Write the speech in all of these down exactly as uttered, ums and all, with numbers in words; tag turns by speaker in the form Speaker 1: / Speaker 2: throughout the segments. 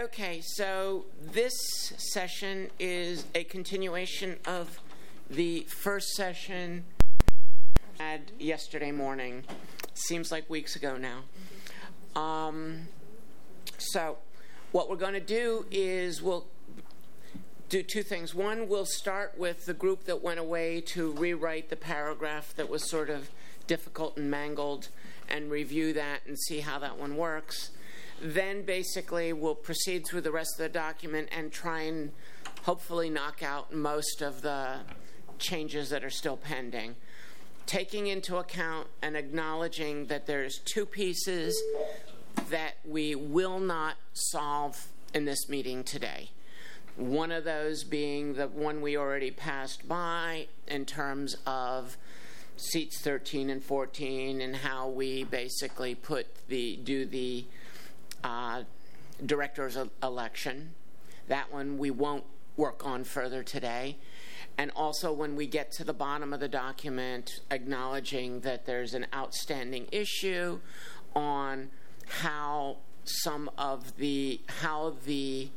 Speaker 1: Okay, so this session is a continuation of the first session I had yesterday morning. Seems like weeks ago now. Um, so what we're going to do is we'll do two things. One, we'll start with the group that went away to rewrite the paragraph that was sort of difficult and mangled and review that and see how that one works. Then basically we'll proceed through the rest of the document and try and hopefully knock out most of the changes that are still pending, taking into account and acknowledging that there's two pieces that we will not solve in this meeting today. One of those being the one we already passed by in terms of seats thirteen and fourteen and how we basically put the do the uh, director's election. That one we won't work on further today. And also when we get to the bottom of the document, acknowledging that there's an outstanding issue on how some of the, how the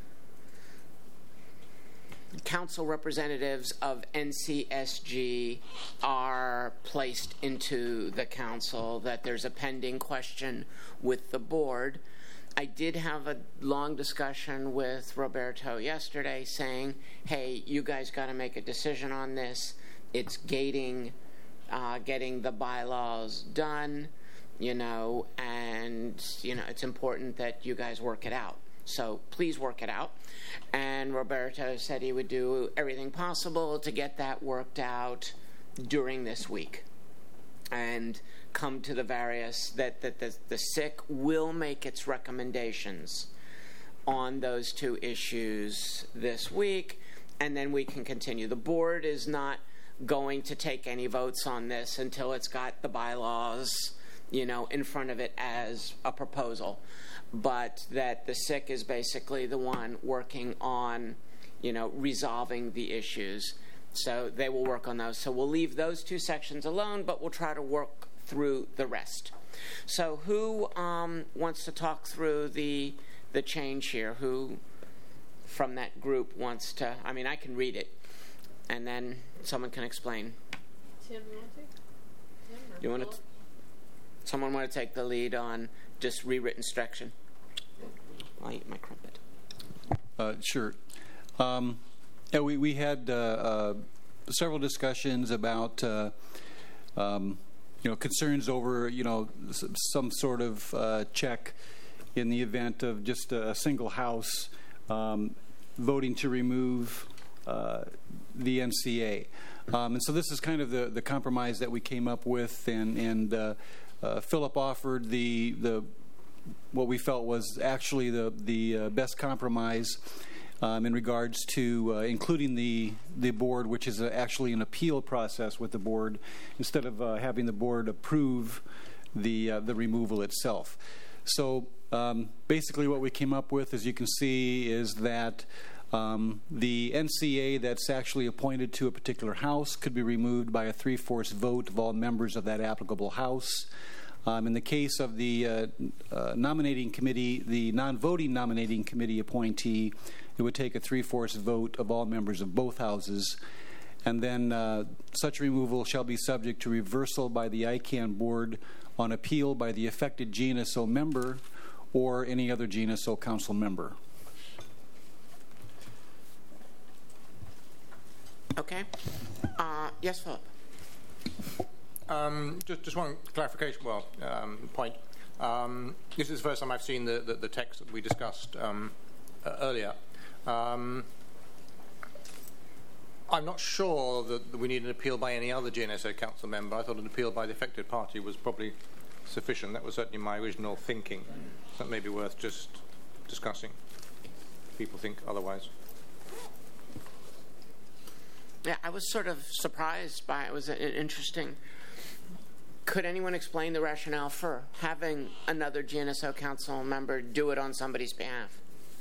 Speaker 1: council representatives of N C S G are placed into the council, that there's a pending question with the board. I did have a long discussion with Roberto yesterday saying, hey, you guys got to make a decision on this. It's gating, uh, getting the bylaws done, you know, and, you know, it's important that you guys work it out. So please work it out. And Roberto said he would do everything possible to get that worked out during this week and come to the various, that, that the, the S I C will make its recommendations on those two issues this week, and then we can continue. The board is not going to take any votes on this until it's got the bylaws, you know, in front of it as a proposal. But that the S I C is basically the one working on, you know, resolving the issues. So they will work on those. So we'll leave those two sections alone, but we'll try to work through the rest. So who um, wants to talk through the the change here? Who from that group wants to? I mean, I can read it, and then someone can explain.
Speaker 2: Tim, you want to take? Tim or
Speaker 1: you want to? T- someone want to take the lead on just rewritten section? I'll eat my crumpet.
Speaker 3: Uh, sure. Um, yeah, we we had uh, uh, several discussions about uh, um, you know concerns over you know some sort of uh, check in the event of just a single house um, voting to remove uh, the N C A, um, and so this is kind of the the compromise that we came up with, and and uh, uh, Philip offered the the. what we felt was actually the the uh, best compromise um, in regards to uh, including the the board, which is a, actually an appeal process with the board, instead of uh, having the board approve the uh, the removal itself. So um, basically, what we came up with, as you can see, is that um, the N C A that's actually appointed to a particular house could be removed by a three-fourths vote of all members of that applicable house. Um, in the case of the uh, uh, nominating committee, the non-voting nominating committee appointee, it would take a three-fourths vote of all members of both houses. And then uh, such removal shall be subject to reversal by the I CANN board on appeal by the affected G N S O member or any other G N S O council member.
Speaker 1: Okay. Uh, yes, Philip.
Speaker 4: Um, just, just one clarification, well, um, point. Um, this is the first time I've seen the, the, the text that we discussed um, uh, earlier. Um, I'm not sure that we need an appeal by any other G N S O council member. I thought an appeal by the affected party was probably sufficient. That was certainly my original thinking. That may be worth just discussing if people think otherwise.
Speaker 1: Yeah, I was sort of surprised by it. It was an interesting. Could anyone explain the rationale for having another G N S O council member do it on somebody's behalf?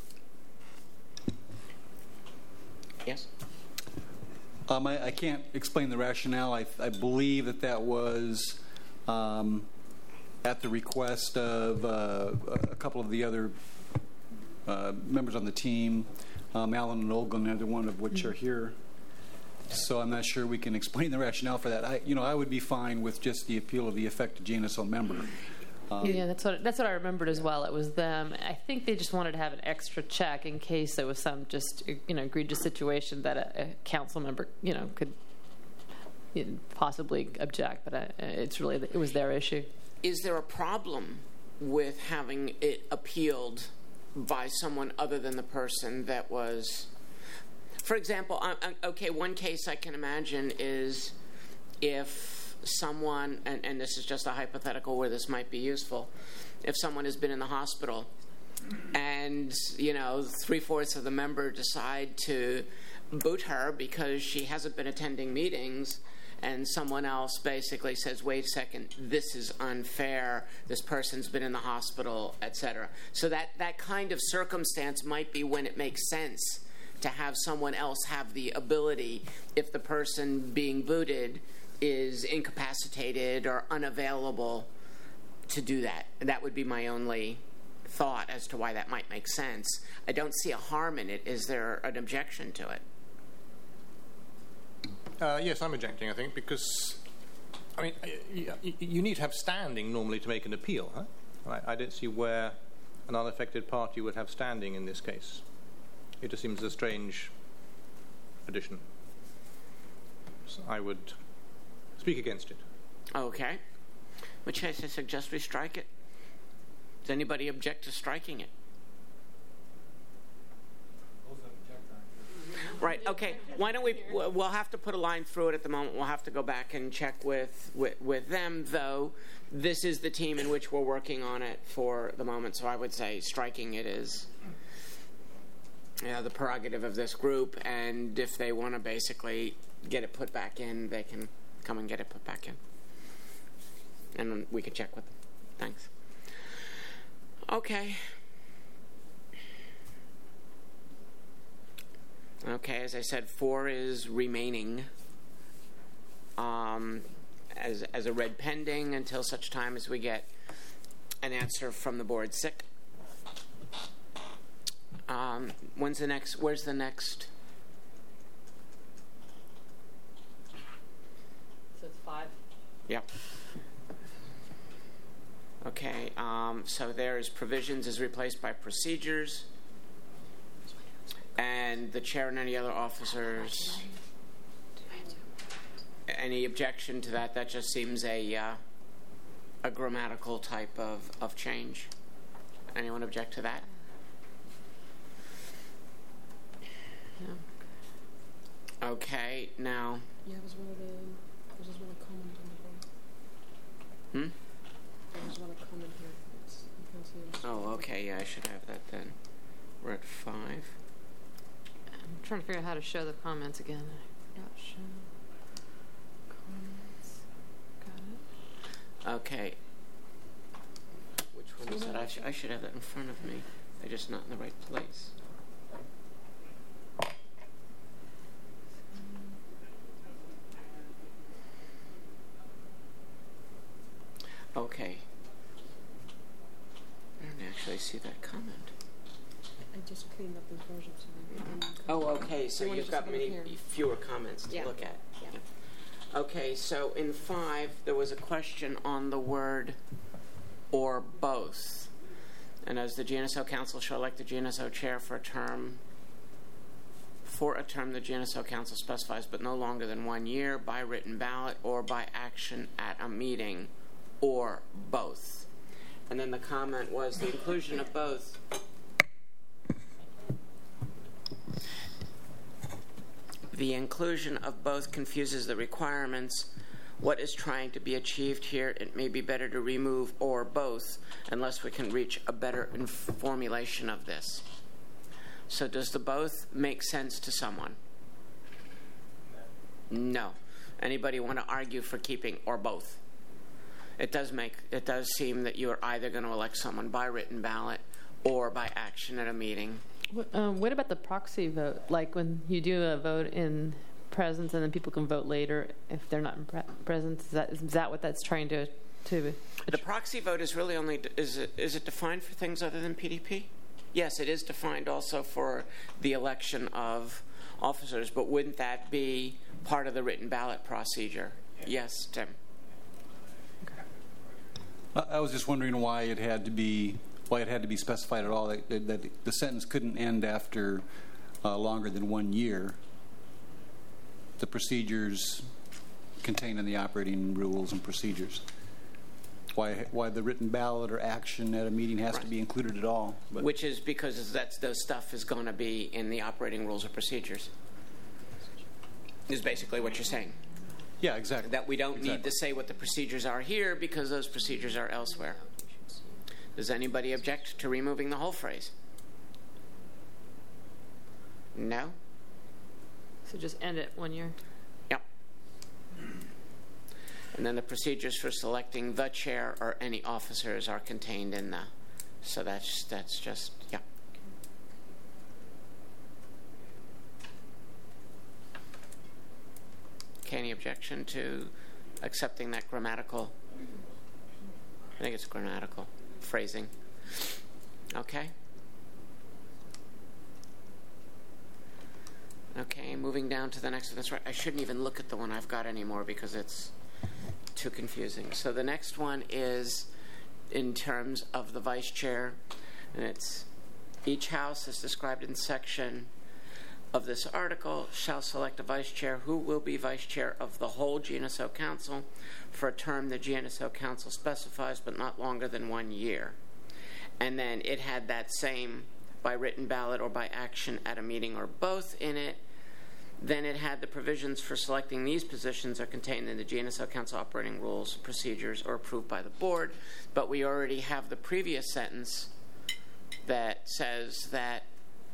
Speaker 1: Yes?
Speaker 3: Um, I, I can't explain the rationale. I, I believe that that was um, at the request of uh, a couple of the other uh, members on the team, um, Alan and Olga, neither one of which are here. So I'm not sure we can explain the rationale for that. I, you know, I would be fine with just the appeal of the affected G N S O member. Um,
Speaker 5: Yeah, that's what that's what I remembered as well. It was them. I think they just wanted to have an extra check in case there was some just you know egregious situation that a, a council member you know could you know, possibly object. But I, it's really it was their issue.
Speaker 1: Is there a problem with having it appealed by someone other than the person that was? For example, um, okay, one case I can imagine is if someone, and, and this is just a hypothetical where this might be useful, if someone has been in the hospital and, you know, three-fourths of the member decide to boot her because she hasn't been attending meetings, and someone else basically says, wait a second, this is unfair, this person's been in the hospital, et cetera. So that, that kind of circumstance might be when it makes sense to have someone else have the ability, if the person being booted is incapacitated or unavailable, to do that. And that would be my only thought as to why that might make sense. I don't see a harm in it. Is there an objection to it?
Speaker 4: Uh, yes, I'm objecting, I think, because, I mean, you, you need to have standing normally to make an appeal, huh? Right? I don't see where an unaffected party would have standing in this case. It just seems a strange addition. So I would speak against it.
Speaker 1: Okay. Which case I suggest we strike it. Does anybody object to striking it? Right, okay. Why don't we, we'll have to put a line through it at the moment. We'll have to go back and check with, with, with them, though. This is the team in which we're working on it for the moment, so I would say striking it is yeah, the prerogative of this group, and if they want to basically get it put back in, they can come and get it put back in. And we can check with them. Thanks. Okay. Okay, as I said, four is remaining um, as, as a red pending until such time as we get an answer from the board. Sick. Um, when's the next, where's the next?
Speaker 5: So it's five.
Speaker 1: Yep. Okay, um, so there's provisions is replaced by procedures, and the chair and any other officers. Any objection to that? That just seems a uh, a grammatical type of, of change. Anyone object to that?
Speaker 5: No.
Speaker 1: Okay, now.
Speaker 2: Yeah, I was one of the. I just want to comment on the board.
Speaker 1: Hmm?
Speaker 2: I just want to comment here. It's, you can't see it.
Speaker 1: Oh, okay. Yeah, I should have that then. We're at five.
Speaker 5: I'm trying to figure out how to show the comments again. I forgot show comments. Got it.
Speaker 1: Okay. Which one is that? I, sh- I should have that in front of me. They're just not in the right place. Okay. I don't actually see that comment.
Speaker 2: I just cleaned up this version so maybe I didn't.
Speaker 1: Oh, okay. So
Speaker 2: You wanna
Speaker 1: you've
Speaker 2: just
Speaker 1: got
Speaker 2: put it
Speaker 1: many
Speaker 2: here?
Speaker 1: fewer comments to
Speaker 2: Yeah.
Speaker 1: look at.
Speaker 2: Yeah.
Speaker 1: Okay, so in five, there was a question on the word or both. And as the G N S O Council shall elect the G N S O chair for a term, for a term the G N S O Council specifies, but no longer than one year, by written ballot or by action at a meeting, or both. And then the comment was the inclusion of both The inclusion of both confuses the requirements. What is trying to be achieved here? It may be better to remove or both unless we can reach a better inf- formulation of this. So does the both make sense to someone? No. Anybody want to argue for keeping or both? It does make it does seem that you're either going to elect someone by written ballot or by action at a meeting.
Speaker 5: What, um, what about the proxy vote? Like when you do a vote in presence and then people can vote later if they're not in pre- presence? Is that, is that what that's trying to... to
Speaker 1: The proxy vote is really only... Is it, is it defined for things other than P D P? Yes, it is defined also for the election of officers, but wouldn't that be part of the written ballot procedure? Yes, Tim.
Speaker 3: I I was just wondering why it had to be why it had to be specified at all that, that, that the sentence couldn't end after uh, longer than one year. The procedures contained in the operating rules and procedures. Why why the written ballot or action at a meeting has
Speaker 1: Right.
Speaker 3: to be included at all? But
Speaker 1: Which is because that's the stuff is going to be in the operating rules or procedures. Is basically what you're saying.
Speaker 3: yeah, exactly.
Speaker 1: That we don't need
Speaker 3: Exactly.
Speaker 1: to say what the procedures are here because those procedures are elsewhere. Does anybody object to removing the whole phrase? No?
Speaker 5: So just end it one year.
Speaker 1: Yep. And then the procedures for selecting the chair or any officers are contained in the, so that's, that's just, yeah. Okay, any objection to accepting that grammatical, I think it's grammatical phrasing. Okay. Okay, moving down to the next one. That's right. I shouldn't even look at the one I've got anymore because it's too confusing. So the next one is in terms of the vice chair, and it's each house as described in section of this article shall select a vice chair who will be vice chair of the whole G N S O Council for a term the G N S O Council specifies, but not longer than one year. And then it had that same by written ballot or by action at a meeting or both in it. Then it had the provisions for selecting these positions are contained in the G N S O Council operating rules, procedures, or approved by the board. But we already have the previous sentence that says that,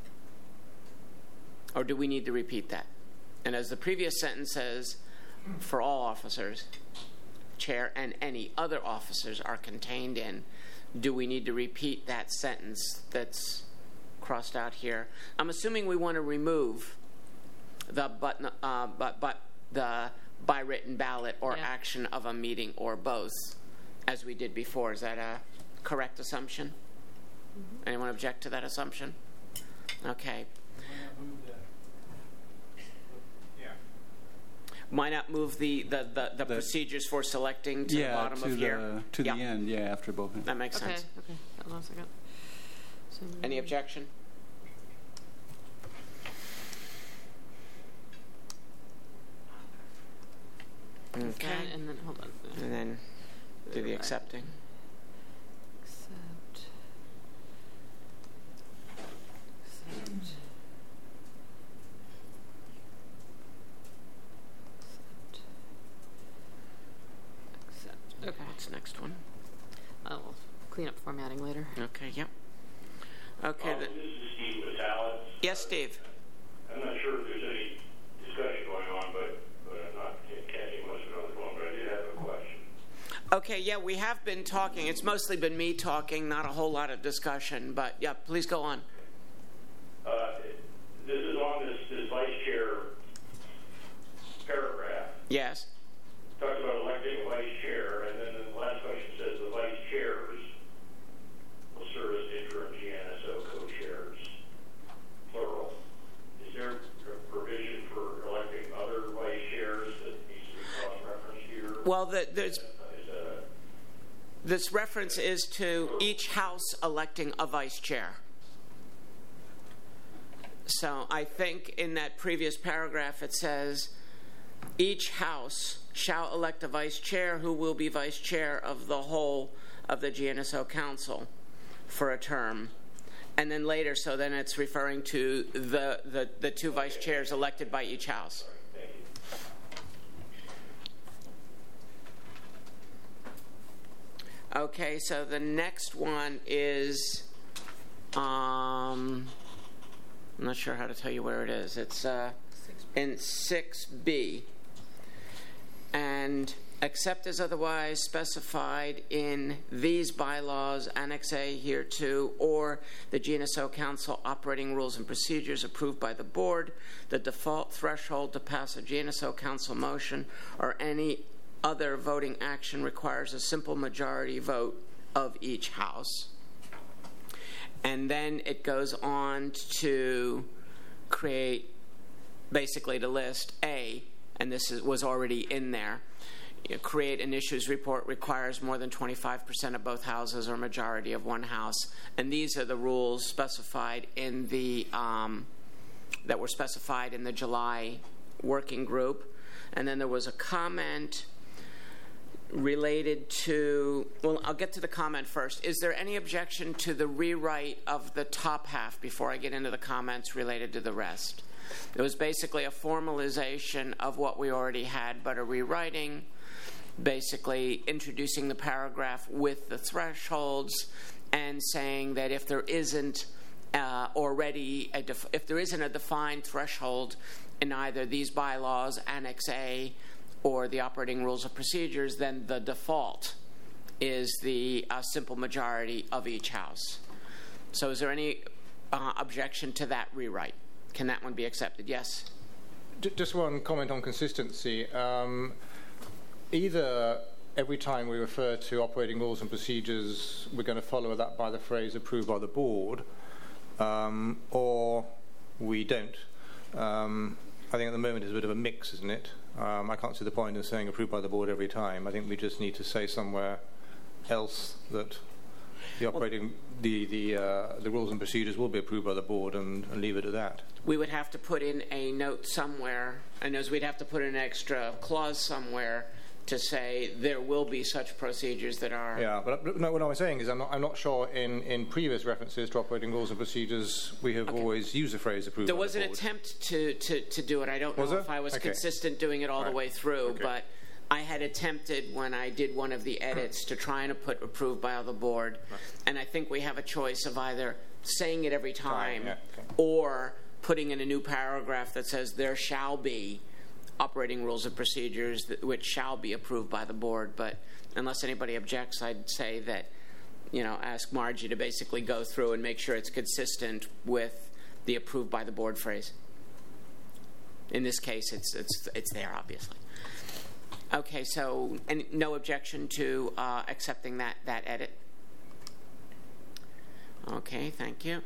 Speaker 1: or do we need to repeat that? And as the previous sentence says, for all officers, chair and any other officers are contained in, do we need to repeat that sentence that's crossed out here? I'm assuming we want to remove the but, uh, but, but the by written ballot or
Speaker 5: Yeah.
Speaker 1: action of a meeting or both, as we did before. Is that a correct assumption? Mm-hmm. Anyone object to that assumption? Okay.
Speaker 4: Yeah.
Speaker 1: Why not move the, the, the, the
Speaker 3: The-
Speaker 1: procedures for selecting to
Speaker 3: yeah,
Speaker 1: the bottom
Speaker 3: to
Speaker 1: of
Speaker 3: the,
Speaker 1: here?
Speaker 3: to
Speaker 1: Yeah.
Speaker 3: the end, yeah, after both.
Speaker 1: That makes
Speaker 5: Okay,
Speaker 1: sense.
Speaker 5: okay. Hold on a second. So
Speaker 1: Any objection?
Speaker 5: that,
Speaker 1: Okay.
Speaker 5: and then, hold on.
Speaker 1: And then do the accepting.
Speaker 5: Accept. Accept. Accept. Accept. Okay.
Speaker 1: What's the next one?
Speaker 5: I'll clean up formatting later.
Speaker 1: Okay, yep. Okay.
Speaker 6: Um,
Speaker 1: The,
Speaker 6: this is Steve Metalis.
Speaker 1: yes, Steve.
Speaker 6: I'm not sure if there's any discussion going on, but, but I'm not catching much of it on the phone, but I did have a question.
Speaker 1: Okay, yeah, we have been talking. It's mostly been me talking, not a whole lot of discussion, but yeah, please go on.
Speaker 6: Uh, this is on this, this vice chair paragraph.
Speaker 1: Yes.
Speaker 6: Talks about electing a vice chair, and then the last question says the vice chairs will serve as interim G N S O co-chairs, plural. Is there a provision for electing other vice chairs that needs to be cross-referenced here?
Speaker 1: Well, the, there's
Speaker 6: Is that a
Speaker 1: this reference is to each house electing a vice chair. So I think in that previous paragraph it says, each house shall elect a vice chair who will be vice chair of the whole of the G N S O Council for a term. And then later, so then it's referring to the, the, the two vice chairs elected by each house. Okay, so the next one is, um, I'm not sure how to tell you where it is. It's uh, in six B. And except as otherwise specified in these bylaws, Annex A hereto, or the G N S O Council operating rules and procedures approved by the board, the default threshold to pass a G N S O Council motion or any other voting action requires a simple majority vote of each house. And then it goes on to create, basically to list A, and this is, was already in there. You know, create an issues report requires more than twenty-five percent of both houses or majority of one house. And these are the rules specified in the, um, that were specified in the July working group. And then there was a comment related to, well, I'll get to the comment first. Is there any objection to the rewrite of the top half before I get into the comments related to the rest? It was basically a formalization of what we already had, but a rewriting, basically introducing the paragraph with the thresholds and saying that if there isn't uh, already, a def- if there isn't a defined threshold in either these bylaws, Annex A, or the operating rules of procedures, then the default is the uh, simple majority of each house. So is there any uh, objection to that rewrite? Can that one be accepted? Yes?
Speaker 4: J- Just one comment on consistency. Um, either every time we refer to operating rules and procedures, we're going to follow that by the phrase approved by the board, um, or we don't. Um, I think at the moment it's a bit of a mix, isn't it? Um, I can't see the point in saying approved by the board every time. I think we just need to say somewhere else that the operating, the the uh, the rules and procedures will be approved by the board, and, and leave it at that.
Speaker 1: We would have to put in a note somewhere, and as we'd have to put in an extra clause somewhere to say there will be such procedures that are.
Speaker 4: Yeah, but, but no, what I was saying is I'm not, I'm not sure in, in previous references to operating rules and procedures we have
Speaker 1: Okay.
Speaker 4: always used the phrase approved
Speaker 1: There
Speaker 4: by
Speaker 1: was
Speaker 4: the
Speaker 1: an
Speaker 4: board.
Speaker 1: attempt to, to, to do it. I don't
Speaker 4: Was
Speaker 1: know
Speaker 4: there?
Speaker 1: if I was
Speaker 4: Okay.
Speaker 1: consistent doing it all
Speaker 4: Right.
Speaker 1: the way through,
Speaker 4: Okay.
Speaker 1: but I had attempted when I did one of the edits to try and put approved by the board.
Speaker 4: Right.
Speaker 1: And I think we have a choice of either saying it every time
Speaker 4: yeah, okay.
Speaker 1: or putting in a new paragraph that says there shall be operating rules and procedures that, which shall be approved by the board. But unless anybody objects, I'd say that, you know, ask Margie to basically go through and make sure it's consistent with the approved by the board phrase. In this case, it's it's it's there, obviously. Okay, so and no objection to uh, accepting that that edit. Okay, thank you.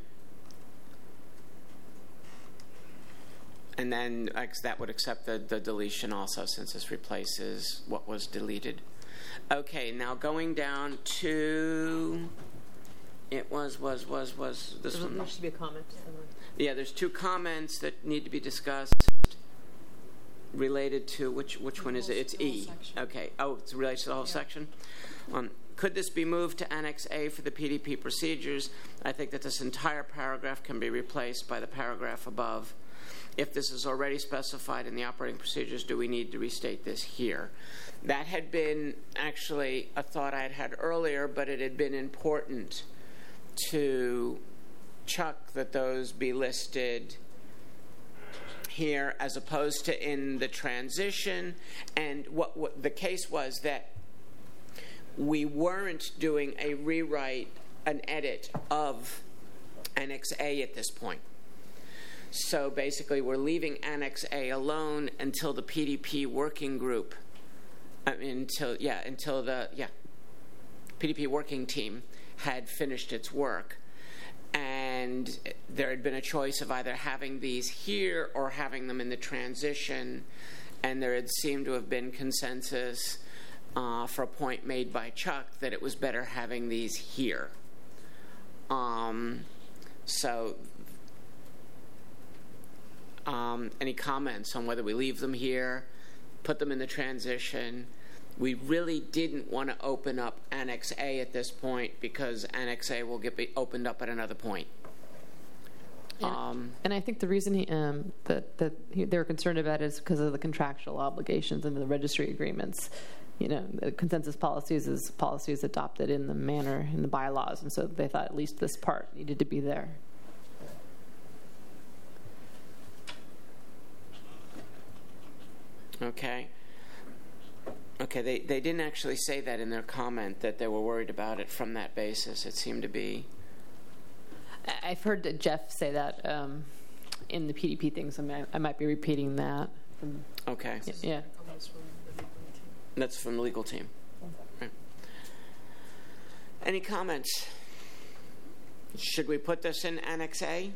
Speaker 1: And then uh, that would accept the, the deletion also, since this replaces what was deleted. Okay, now going down to, it was, was, was, was, this
Speaker 5: There
Speaker 1: one.
Speaker 5: should be a comment.
Speaker 1: Yeah, there's two comments that need to be discussed related to, which which one is it? It's
Speaker 2: The whole
Speaker 1: E.
Speaker 2: section.
Speaker 1: Okay, oh, it's related to the whole
Speaker 2: Yeah.
Speaker 1: section? Um, could this be moved to Annex A for the P D P procedures? I think that this entire paragraph can be replaced by the paragraph above. If this is already specified in the operating procedures, do we need to restate this here? That had been actually a thought I had had earlier, but it had been important to Chuck that those be listed here as opposed to in the transition. And what, what the case was that we weren't doing a rewrite, an edit of Annex A at this point. So basically, we're leaving Annex A alone until the P D P working group, I mean, until, yeah, until the, yeah, P D P working team had finished its work. And there had been a choice of either having these here or having them in the transition. And there had seemed to have been consensus uh, for a point made by Chuck that it was better having these here. Um, so... Um, any comments on whether we leave them here, put them in the transition? We really didn't want to open up Annex A at this point because Annex A will get be opened up at another point.
Speaker 5: And,
Speaker 1: Um,
Speaker 5: and I think the reason he, um, that that he, they were concerned about it is because of the contractual obligations and the registry agreements. You know, the consensus policies is policies adopted in the manner in the bylaws, and so they thought at least this part needed to be there.
Speaker 1: Okay. Okay, they, they didn't actually say that in their comment, that they were worried about it from that basis. It seemed to be...
Speaker 5: I- I've heard that Jeff say that um, in the P D P things. I, mean, I might be repeating that. From,
Speaker 1: Okay.
Speaker 5: y- yeah.
Speaker 2: Comments from the legal team.
Speaker 1: That's from the legal team. Right. Any comments? Should we put this in Annex A?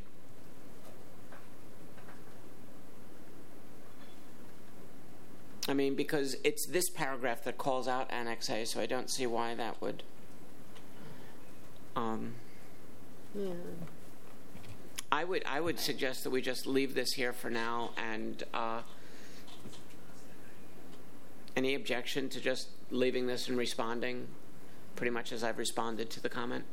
Speaker 1: I mean, because it's this paragraph that calls out Annex A, so I don't see why that would. Um,
Speaker 5: Yeah.
Speaker 1: I would I would suggest that we just leave this here for now. And uh, any objection to just leaving this and responding, pretty much as I've responded to the comment?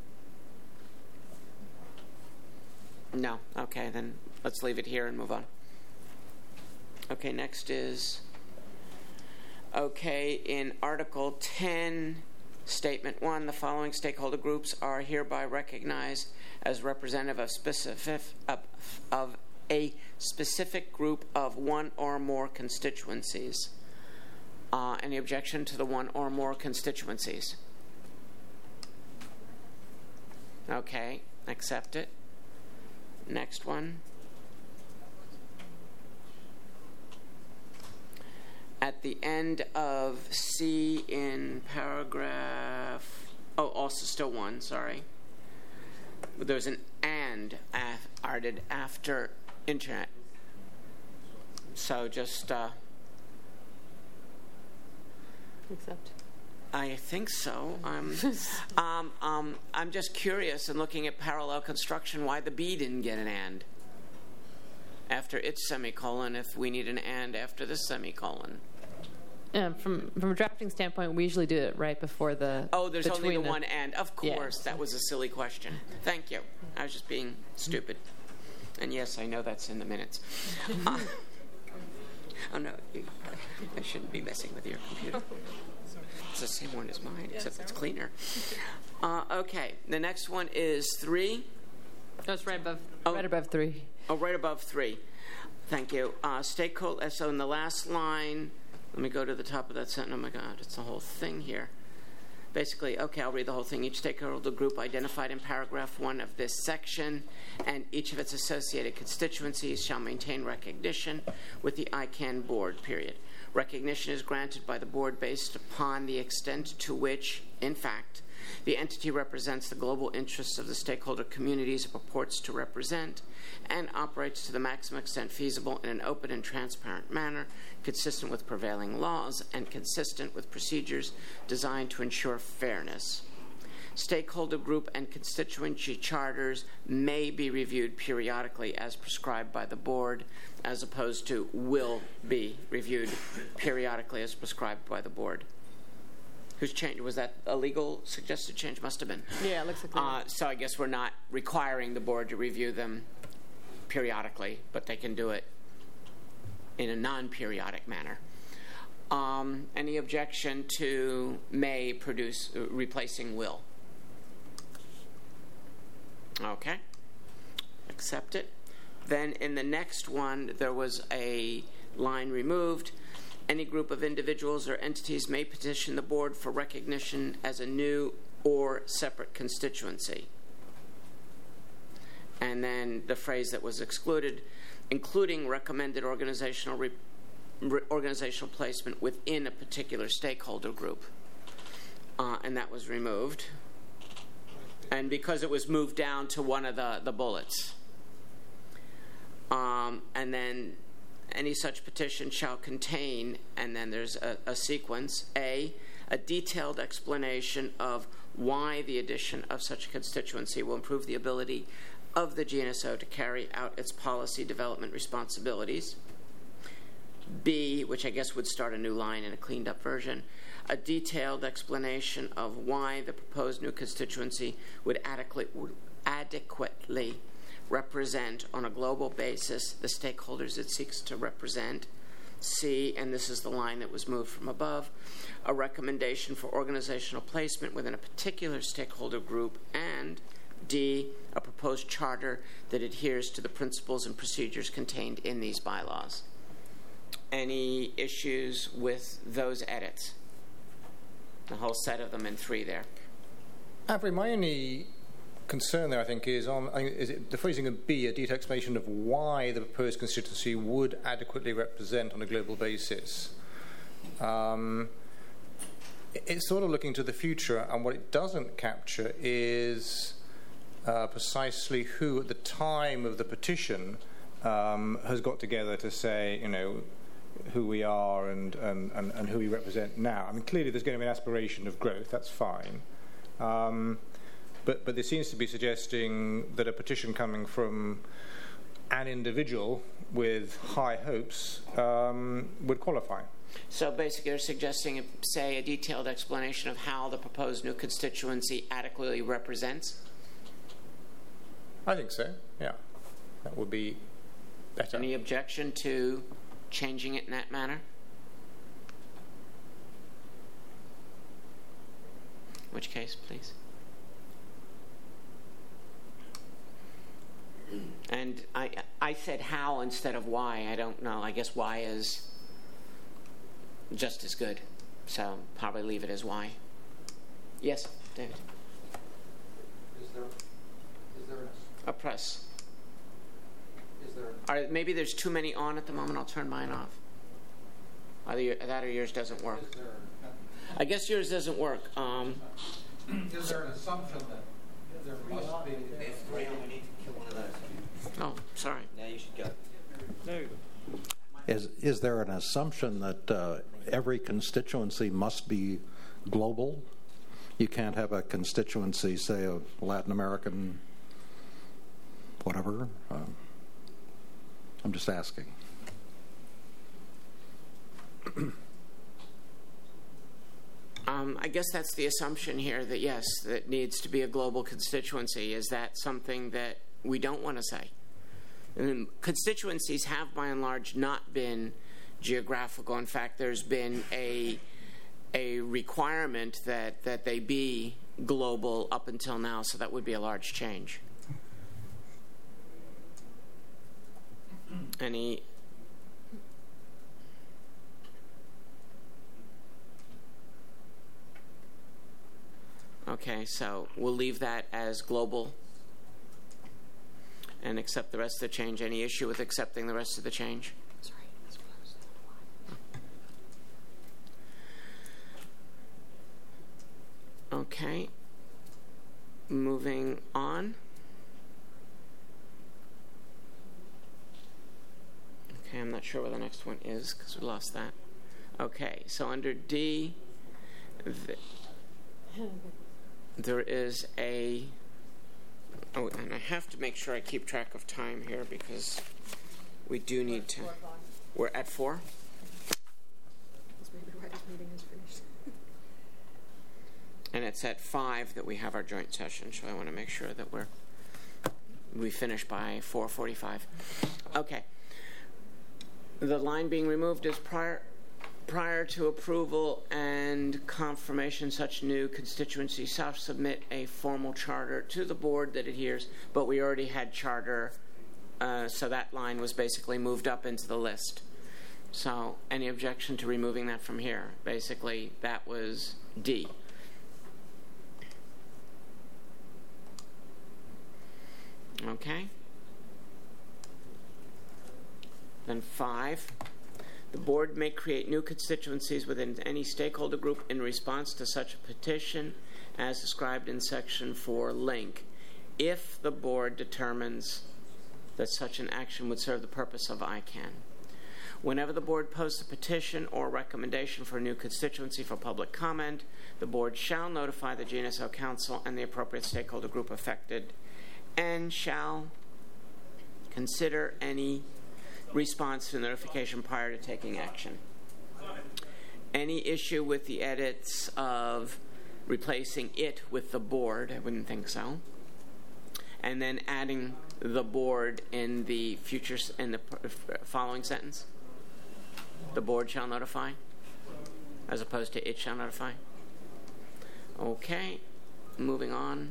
Speaker 1: No. Okay, then let's leave it here and move on. Okay, next is. Okay, in Article ten, Statement one, the following stakeholder groups are hereby recognized as representative of specific of, of a specific group of one or more constituencies. Uh, any objection to the one or more constituencies? Okay, accept it. Next one. At the end of C in paragraph, oh, also still one, sorry. There's an and af- added after internet. So just, uh,
Speaker 5: Accept.
Speaker 1: I think so. Um, um, um, I'm just curious in looking at parallel construction why the B didn't get an and after its semicolon if we need an and after the semicolon.
Speaker 5: Um, from from a drafting standpoint, we usually do it right before the.
Speaker 1: Oh, there's only
Speaker 5: between
Speaker 1: the one and. Of course,
Speaker 5: Yeah.
Speaker 1: that was a silly question. Thank you. I was just being stupid. And yes, I know that's in the minutes. Uh, oh, no, you, I shouldn't be messing with your computer. It's the same one as mine, except it's cleaner. Uh, okay, the next one is three.
Speaker 5: Oh, it's right above,
Speaker 1: Oh.
Speaker 5: right above three.
Speaker 1: Oh, right above three. Thank you. Uh, stakeholder. So in the last line, let me go to the top of that sentence. Oh my God, it's the whole thing here. Basically, okay, I'll read the whole thing. Each stakeholder group identified in paragraph one of this section and each of its associated constituencies shall maintain recognition with the I CANN board, period. Recognition is granted by the board based upon the extent to which, in fact, the entity represents the global interests of the stakeholder communities it purports to represent and operates to the maximum extent feasible in an open and transparent manner, consistent with prevailing laws and consistent with procedures designed to ensure fairness. Stakeholder group and constituency charters may be reviewed periodically as prescribed by the board, as opposed to will be reviewed periodically as prescribed by the board. Whose change was that? A legal suggested change? Must have been.
Speaker 5: Yeah, it looks like.
Speaker 1: Uh, so I guess we're not requiring the board to review them periodically, but they can do it in a non-periodic manner. Um, any objection to may produce uh, replacing will? Okay. Accept it. Then in the next one, there was a line removed. Any group of individuals or entities may petition the board for recognition as a new or separate constituency. And then the phrase that was excluded, including recommended organizational re- re- organizational placement within a particular stakeholder group. Uh, and that was removed. And because it was moved down to one of the, the bullets. Um, and then any such petition shall contain, and then there's a, a sequence, A, a detailed explanation of why the addition of such a constituency will improve the ability of the G N S O to carry out its policy development responsibilities. B, which I guess would start a new line in a cleaned up version, a detailed explanation of why the proposed new constituency would adequately, would adequately represent on a global basis the stakeholders it seeks to represent. C, and this is the line that was moved from above, a recommendation for organizational placement within a particular stakeholder group, and D, a proposed charter that adheres to the principles and procedures contained in these bylaws. Any issues with those edits? The whole set of them in three there.
Speaker 4: Avery, my only concern there, I think, is on I think, is it the phrasing of B, a detailed explanation of why the proposed constituency would adequately represent on a global basis. Um, it, it's sort of looking to the future, and what it doesn't capture is uh, precisely who at the time of the petition um, has got together to say, you know, who we are and, and, and, and who we represent now. I mean, clearly there's going to be an aspiration of growth, that's fine. Um, but, but this seems to be suggesting that a petition coming from an individual with high hopes um, would qualify.
Speaker 1: So basically you're suggesting, say, a detailed explanation of how the proposed new constituency adequately represents?
Speaker 4: I think so, yeah. That would be better.
Speaker 1: Any objection to changing it in that manner? Which case, please? And I, I said how instead of why. I don't know. I guess why is just as good. So probably leave it as why. Yes, David.
Speaker 7: Is there, is there a,
Speaker 1: A press.
Speaker 7: is there
Speaker 1: Are, maybe there's too many on at the moment. I'll turn mine off. Either your, that or yours doesn't work.
Speaker 7: is there
Speaker 1: I guess yours doesn't work. Um,
Speaker 7: is there an assumption that there must be?
Speaker 8: There's three, and we need to kill one of those.
Speaker 1: oh, sorry.
Speaker 8: Now you should go.
Speaker 1: There you go.
Speaker 9: Is, is there an assumption that uh, every constituency must be global? You can't have a constituency, say, of Latin American, whatever? Uh, I'm just asking.
Speaker 1: Um, I guess that's the assumption here, that yes, that needs to be a global constituency. Is that something that we don't want to say? I mean, constituencies have, by and large, not been geographical. In fact, there's been a a requirement that, that they be global up until now, so that would be a large change. Any... Okay, so we'll leave that as global and accept the rest of the change. Any issue with accepting the rest of the change?
Speaker 2: Sorry, that's close.
Speaker 1: Okay. Moving on. Okay, I'm not sure where the next one is because we lost that. Okay, so under D, the, there is a... Oh, and I have to make sure I keep track of time here because we do need to... We're at four?
Speaker 2: That's maybe why this meeting is finished.
Speaker 1: And it's at five that we have our joint session, so I want to make sure that we're we finish by four forty-five. Okay. The line being removed is prior prior to approval and confirmation, such new constituency shall submit a formal charter to the board that adheres, but we already had charter, uh, so that line was basically moved up into the list. So any objection to removing that from here? Basically, that was D. Okay. Then five. The board may create new constituencies within any stakeholder group in response to such a petition as described in section four link, if the board determines that such an action would serve the purpose of I CANN. Whenever the board posts a petition or recommendation for a new constituency for public comment, the board shall notify the G N S O Council and the appropriate stakeholder group affected and shall consider any response to notification prior to taking action. Any issue with the edits of replacing it with the board? I wouldn't think so. And then adding the board in the future in the following sentence. The board shall notify, as opposed to it shall notify. Okay, moving on.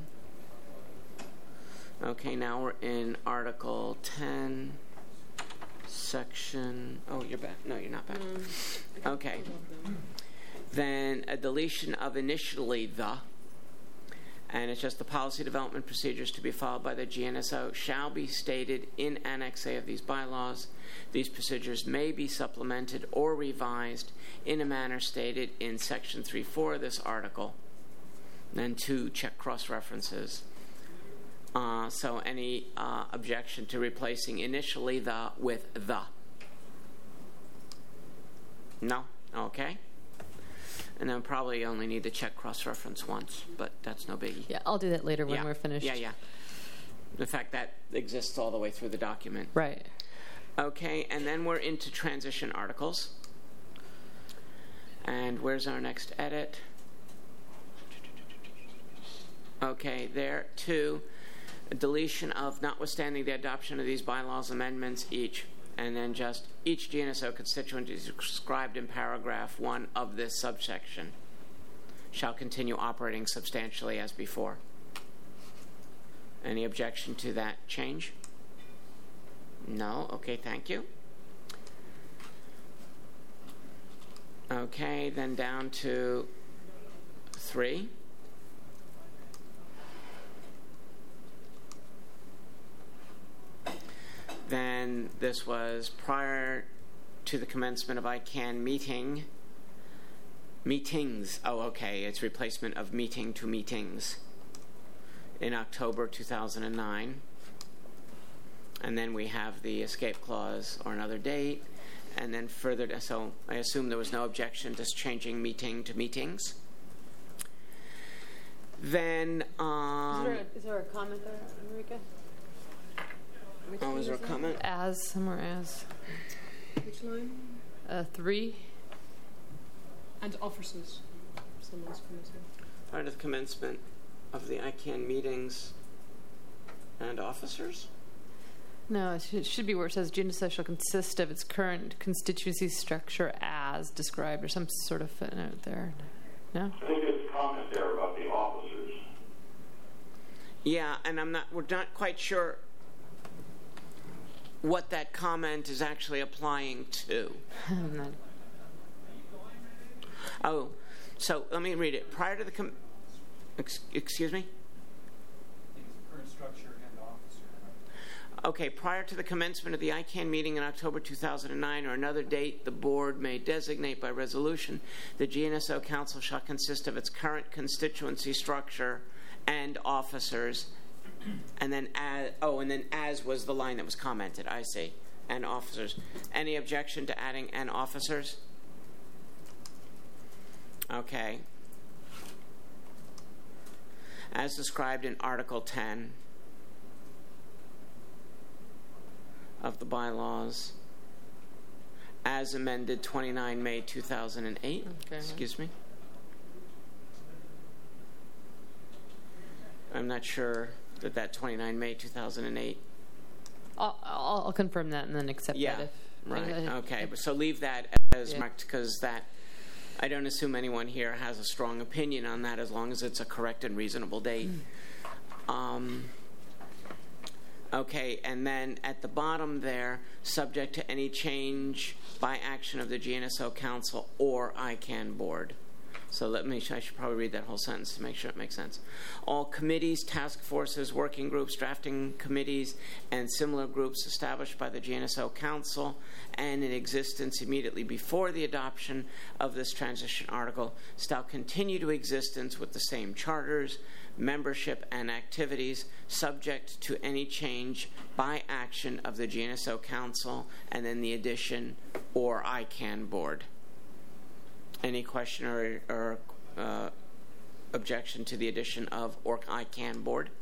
Speaker 1: Okay, now we're in Article ten. Section, oh, you're back. No, you're not back.
Speaker 2: Um,
Speaker 1: okay. Then a deletion of initially the, and it's just the policy development procedures to be followed by the G N S O shall be stated in Annex A of these bylaws. These procedures may be supplemented or revised in a manner stated in Section three four of this article. Then two check cross references. Uh, so any uh, objection to replacing initially the with the? No? Okay. And then probably only need to check cross-reference once, but that's no biggie.
Speaker 5: Yeah, I'll do that later when
Speaker 1: Yeah.
Speaker 5: we're finished.
Speaker 1: Yeah, yeah. In fact, that exists all the way through the document.
Speaker 5: Right.
Speaker 1: Okay, and then we're into transition articles. And where's our next edit? Okay, there, two, a deletion of notwithstanding the adoption of these bylaws amendments each, and then just each G N S O constituent is described in paragraph one of this subsection shall continue operating substantially as before. Any objection to that change? No? Okay, thank you. Okay, then down to three. Then this was prior to the commencement of I CAN meeting. Meetings. Oh, okay. It's replacement of meeting to meetings in October two thousand nine. And then we have the escape clause or another date. And then further, so I assume there was no objection to changing meeting to meetings. Then, um,
Speaker 5: Is there a, is there a comment there, Enrica?
Speaker 2: Which
Speaker 1: oh,
Speaker 2: one
Speaker 1: is there a
Speaker 2: that?
Speaker 1: comment?
Speaker 5: As, somewhere as.
Speaker 2: Which line?
Speaker 5: Uh, three.
Speaker 2: And officers. Someone's commenting.
Speaker 1: Prior to the commencement of the I CAN meetings and officers?
Speaker 5: No, it should, it should be where it says G N S O shall consist of its current constituency structure as described, or some sort of footnote there. No?
Speaker 6: I think there's a comment there about the officers.
Speaker 1: Yeah, and I'm not, we're not quite sure what that comment is actually applying to.
Speaker 5: I'm not-
Speaker 1: Oh, so let me read it. Prior to the, com- ex- excuse me?
Speaker 7: Current structure and officer.
Speaker 1: Okay, prior to the commencement of the I CAN meeting in October two thousand nine or another date the board may designate by resolution, the G N S O Council shall consist of its current constituency structure and officers. And then, as, oh, and then as was the line that was commented, I see, and officers. Any objection to adding and officers? Okay. As described in Article ten of the bylaws, as amended twenty-nine May two thousand eight.
Speaker 5: Okay.
Speaker 1: Excuse me. I'm not sure that that twenty-nine May two thousand eight.
Speaker 5: I'll, I'll, I'll confirm that and then accept
Speaker 1: Yeah,
Speaker 5: that. If,
Speaker 1: right.
Speaker 5: uh,
Speaker 1: Okay, but so leave that as
Speaker 5: Yeah.
Speaker 1: marked because that I don't assume anyone here has a strong opinion on that as long as it's a correct and reasonable date. Um, okay, and then at the bottom there, subject to any change by action of the G N S O Council or I CAN board. So let me, I should probably read that whole sentence to make sure it makes sense. All committees, task forces, working groups, drafting committees, and similar groups established by the G N S O Council and in existence immediately before the adoption of this transition article shall continue to existence with the same charters, membership, and activities subject to any change by action of the G N S O Council and then the addition or I CAN board. Any question or, or uh, objection to the addition of or I CAN board?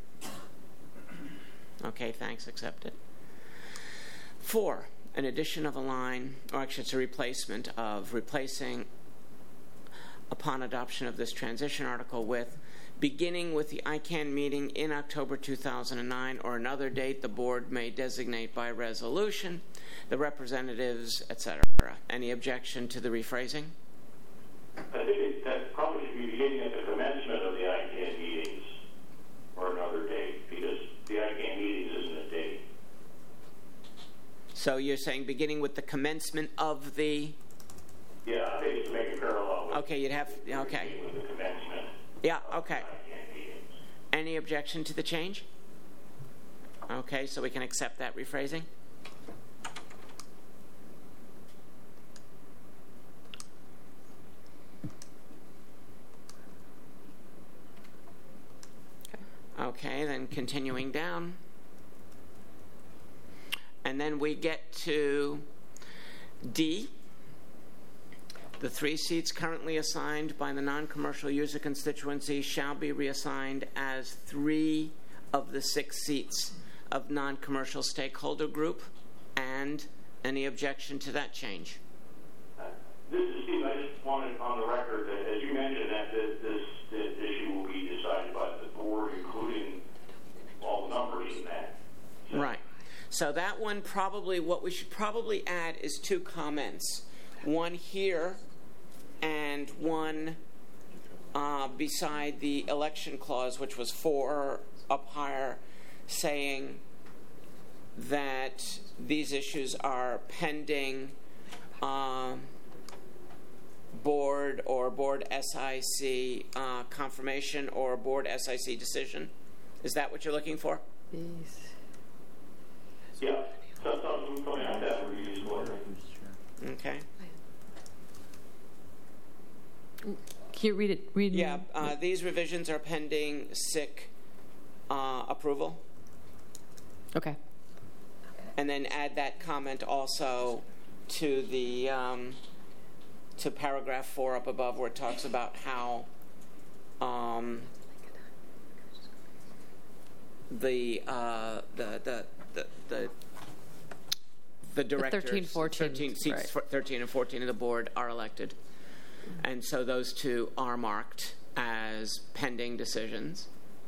Speaker 1: Okay, thanks, accepted. Four, an addition of a line, or actually it's a replacement of replacing upon adoption of this transition article with beginning with the I CAN meeting in October two thousand nine or another date the board may designate by resolution, the representatives, et cetera. Any objection to the rephrasing?
Speaker 6: I think it, that probably should be beginning at the commencement of the I CAN meetings or another date, because the I CAN meetings isn't a date.
Speaker 1: So you're saying beginning with the commencement of the...
Speaker 6: Yeah, I think it's to make a parallel with,
Speaker 1: Okay, you'd have... Okay.
Speaker 6: with the commencement
Speaker 1: Yeah, okay.
Speaker 6: of I CAN meetings.
Speaker 1: Any objection to the change? Okay, so we can accept that rephrasing? Okay. Okay, then continuing down. And then we get to D. The three seats currently assigned by the non-commercial user constituency shall be reassigned as three of the six seats of non-commercial stakeholder group. And any objection to that change?
Speaker 6: Uh, this is Steve. I just wanted on the record that, as you mentioned, that this, this, this issue will be decided by the board, including all the numbers in that. So.
Speaker 1: Right. So that one probably, what we should probably add is two comments. One here and one uh, beside the election clause, which was four up higher, saying that these issues are pending uh, board or board S I C uh, confirmation or board S I C decision. Is that what you're looking for?
Speaker 5: Yes.
Speaker 6: Yeah, so something like that would be useful.
Speaker 1: Okay.
Speaker 5: Can you read it? Read
Speaker 1: Yeah, uh, these revisions are pending S I C uh, approval.
Speaker 5: Okay.
Speaker 1: And then add that comment also to the um, to paragraph four up above, where it talks about how um, the, uh, the the the the the directors,
Speaker 5: the thirteen, fourteen,
Speaker 1: thirteen seats,
Speaker 5: right.
Speaker 1: for thirteen and fourteen of the board are elected, and so those two are marked as pending decisions.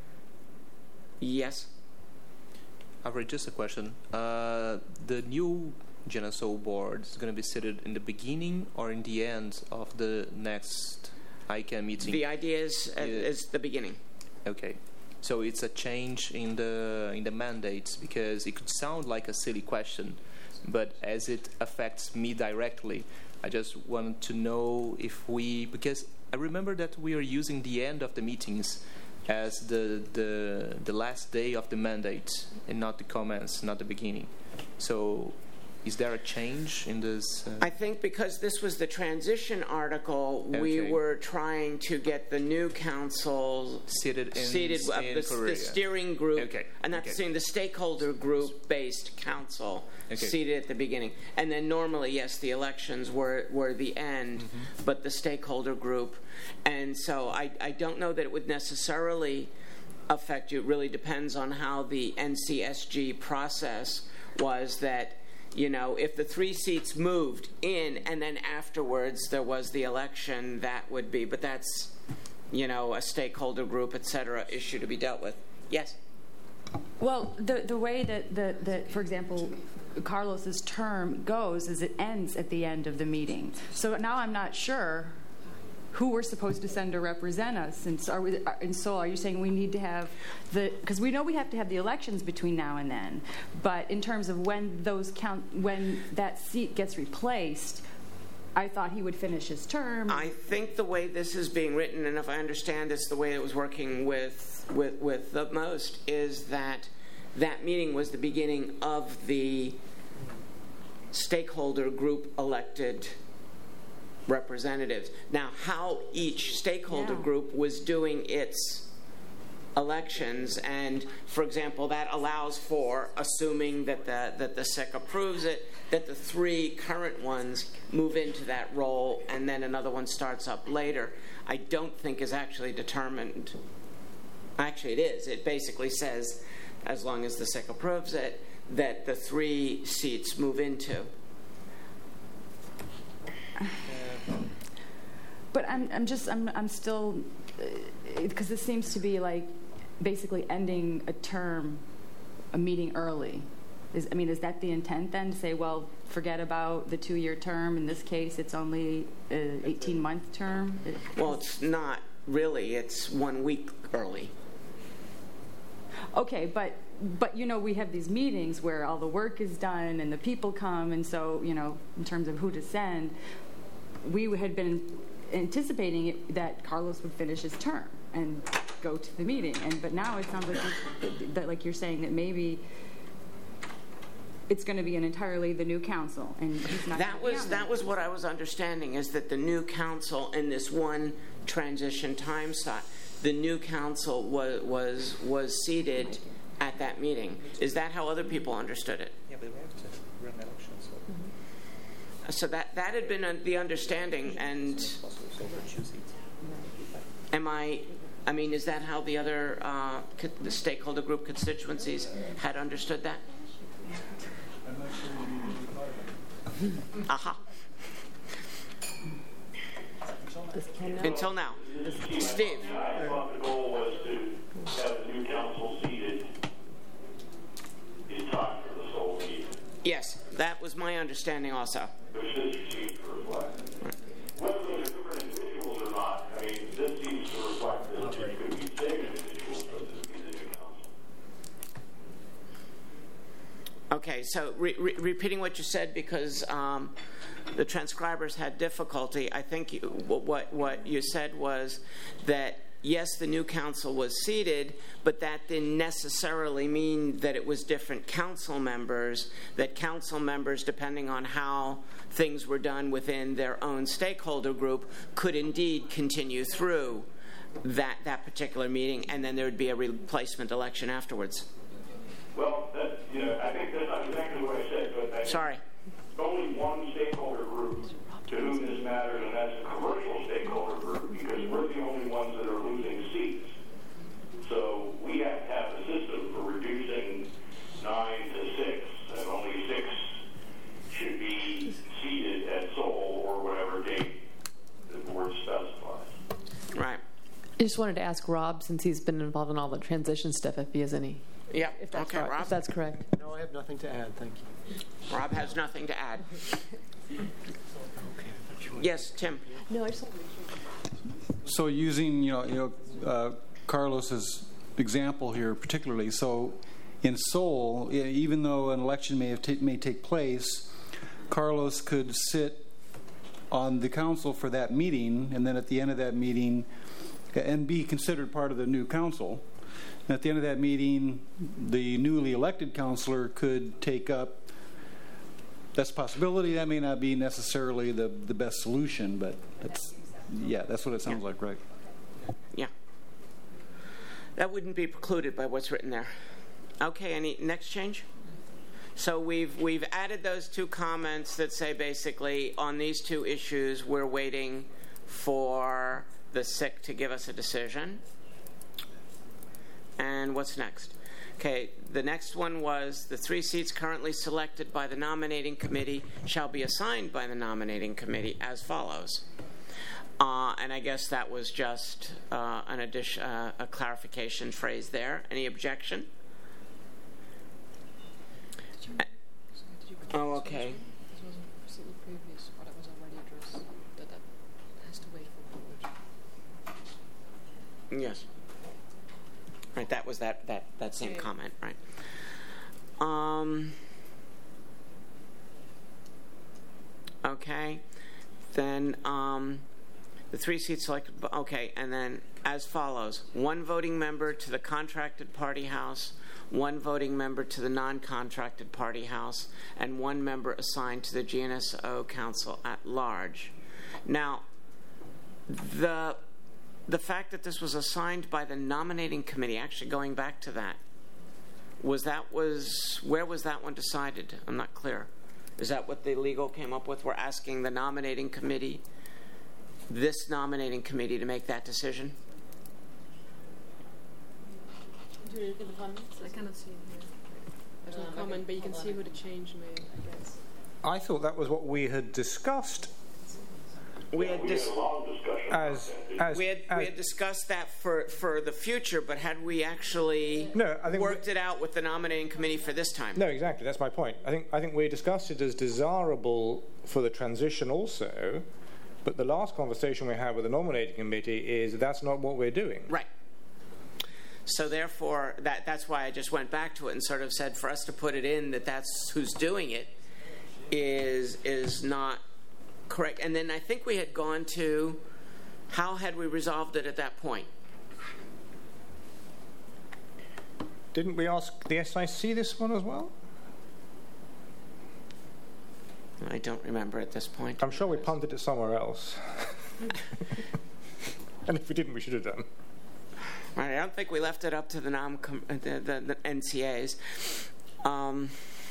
Speaker 1: Yes.
Speaker 10: I've read just a question. Uh, the new G N S O board is going to be seated in the beginning or in the end of the next I C A N meeting?
Speaker 1: The idea is, uh,
Speaker 10: Yeah.
Speaker 1: is the beginning.
Speaker 10: Okay. So it's a change in the in the mandates, because it could sound like a silly question, but as it affects me directly, I just wanted to know if we, because I remember that we are using the end of the meetings as the the the last day of the mandate and not the comments, not the beginning. So is there a change in this? Uh...
Speaker 1: I think because this was the transition article, we
Speaker 10: Okay.
Speaker 1: were trying to get the new council
Speaker 10: Seated in-
Speaker 1: seated uh,
Speaker 10: in
Speaker 1: the,
Speaker 10: Korea.
Speaker 1: the steering group,
Speaker 10: Okay.
Speaker 1: and that's
Speaker 10: Okay.
Speaker 1: saying the stakeholder group-based council
Speaker 10: Okay.
Speaker 1: seated at the beginning. And then normally, yes, the elections were were the end,
Speaker 10: Mm-hmm.
Speaker 1: but the stakeholder group. And so I, I don't know that it would necessarily affect you. It really depends on how the N C S G process was, that, you know, if the three seats moved in and then afterwards there was the election, that would be, but that's, you know, a stakeholder group, et cetera, issue to be dealt with. Yes?
Speaker 11: Well, the the way that, the, that, for example, Carlos's term goes is it ends at the end of the meeting. So now I'm not sure who we're supposed to send to represent us. And so, are we, and so are you saying we need to have the, because we know we have to have the elections between now and then, but in terms of when those count, when that seat gets replaced, I thought he would finish his term.
Speaker 1: I think the way this is being written, and if I understand this, the way it was working with, with, with the most, is that that meeting was the beginning of the stakeholder group elected representatives. Now, how each stakeholder
Speaker 11: Yeah.
Speaker 1: group was doing its elections, and for example, that allows for, assuming that the that the S I C approves it, that the three current ones move into that role, and then another one starts up later. I don't think is actually determined. Actually, it is. It basically says, as long as the S I C approves it, that the three seats move into.
Speaker 11: But I'm, I'm just, I'm, I'm still, because uh, this seems to be like basically ending a term, a meeting early. Is, I mean, is that the intent then, to say, well, forget about the two-year term? In this case, it's only an eighteen-month term?
Speaker 1: Well, it's not really. It's one week early.
Speaker 11: Okay, but but you know, we have these meetings where all the work is done and the people come, and so, you know, in terms of who to send, we had been anticipating it, that Carlos would finish his term and go to the meeting, and but now it sounds like that, that like you're saying that maybe it's going to be an entirely the new council, and he's not.
Speaker 1: That was that was what I was understanding, is that the new council in this one transition time slot the new council was was was seated at that meeting. Is that how other people understood it?
Speaker 10: Yeah, but we have to run elections. So.
Speaker 1: Mm-hmm. So that that had been the understanding, and am I? I mean, is that how the other uh, the stakeholder group constituencies had understood that?
Speaker 3: I'm not sure you need to be part of it.
Speaker 1: Aha. Until now. Steve.
Speaker 6: I thought the goal was to have the new council seated in time for the sole meeting.
Speaker 1: Yes, that was my understanding also.
Speaker 6: Which this seems to reflect. Whether those are different individuals or not, I mean, this seems to reflect that there could be same individuals, but this would be the new council.
Speaker 1: Okay, so re- re- repeating what you said, because um, the transcribers had difficulty. I think you, what what you said was that yes, the new council was seated, but that didn't necessarily mean that it was different council members. That council members, depending on how things were done within their own stakeholder group, could indeed continue through that that particular meeting, and then there would be a replacement election afterwards.
Speaker 6: Well, that, you know, I think that's not exactly what I said, but I
Speaker 1: Sorry.
Speaker 6: There's only one stakeholder group to whom this matters, and that's the commercial stakeholder group, because we're the only ones that are losing seats. So we have to have a system for reducing nine to six, and only six should be seated at Seoul or whatever date the board specifies.
Speaker 1: Right.
Speaker 5: I just wanted to ask Rob, since he's been involved in all the transition stuff, if he has any.
Speaker 1: Yeah.
Speaker 5: If that's
Speaker 1: Okay,
Speaker 5: right,
Speaker 1: Rob.
Speaker 5: if that's correct.
Speaker 7: No, I have nothing to add. Thank you.
Speaker 1: Rob has nothing to add. Yes, Tim.
Speaker 2: No, I just want to make sure.
Speaker 3: So using, you know, you know, uh, Carlos's example here particularly, so in Seoul, e- even though an election may have ta- may take place, Carlos could sit on the council for that meeting, and then at the end of that meeting, and be considered part of the new council. And at the end of that meeting, the newly elected councilor could take up. That's a possibility. That may not be necessarily the, the best solution, but that's, yeah, that's what it sounds
Speaker 1: Yeah.
Speaker 3: like, right?
Speaker 1: Yeah. That wouldn't be precluded by what's written there. Okay, any next change? So we've we've added those two comments that say basically on these two issues we're waiting for the S I C to give us a decision. And what's next? Okay, the next one was the three seats currently selected by the nominating committee shall be assigned by the nominating committee as follows. Uh, and I guess that was just uh, an addition, uh, a clarification phrase there. Any objection? Uh, oh, okay.
Speaker 2: This wasn't recently previous, or that was already addressed, that that has to wait for board.
Speaker 1: Yes. Right, that was that, that, that same comment, right? Um, okay. Then um, the three seats selected, okay, and then as follows. One voting member to the contracted party house, one voting member to the non-contracted party house, and one member assigned to the G N S O Council at large. Now, the... The fact that this was assigned by the nominating committee, actually going back to that, was that was, where was that one decided? I'm not clear. Is that what the legal came up with? We're asking the nominating committee, this nominating committee, to make that decision?
Speaker 2: Do you look at the comments? I cannot see it here. There's no comment, but you can see who the change made, I guess.
Speaker 4: I thought that was what we had discussed.
Speaker 1: We had, dis-
Speaker 6: a long discussion
Speaker 4: As, as,
Speaker 1: we had,
Speaker 4: as
Speaker 1: we had discussed that for, for the future, but had we actually
Speaker 4: No, I think
Speaker 1: worked
Speaker 4: we-
Speaker 1: it out with the nominating committee for this time?
Speaker 4: No, exactly. That's my point. I think I think we discussed it as desirable for the transition also, but the last conversation we had with the nominating committee is that's not what we're doing.
Speaker 1: Right. So therefore, that that's why I just went back to it and sort of said for us to put it in that that's who's doing it is is not correct. And then I think we had gone to how had we resolved it at that point?
Speaker 4: Didn't we ask the S I C this one as well?
Speaker 1: I don't remember at this point.
Speaker 4: I'm sure we punted it somewhere else. And if we didn't, we should have done.
Speaker 1: All right, I don't think we left it up to the, nom the, the, the N C As. Um,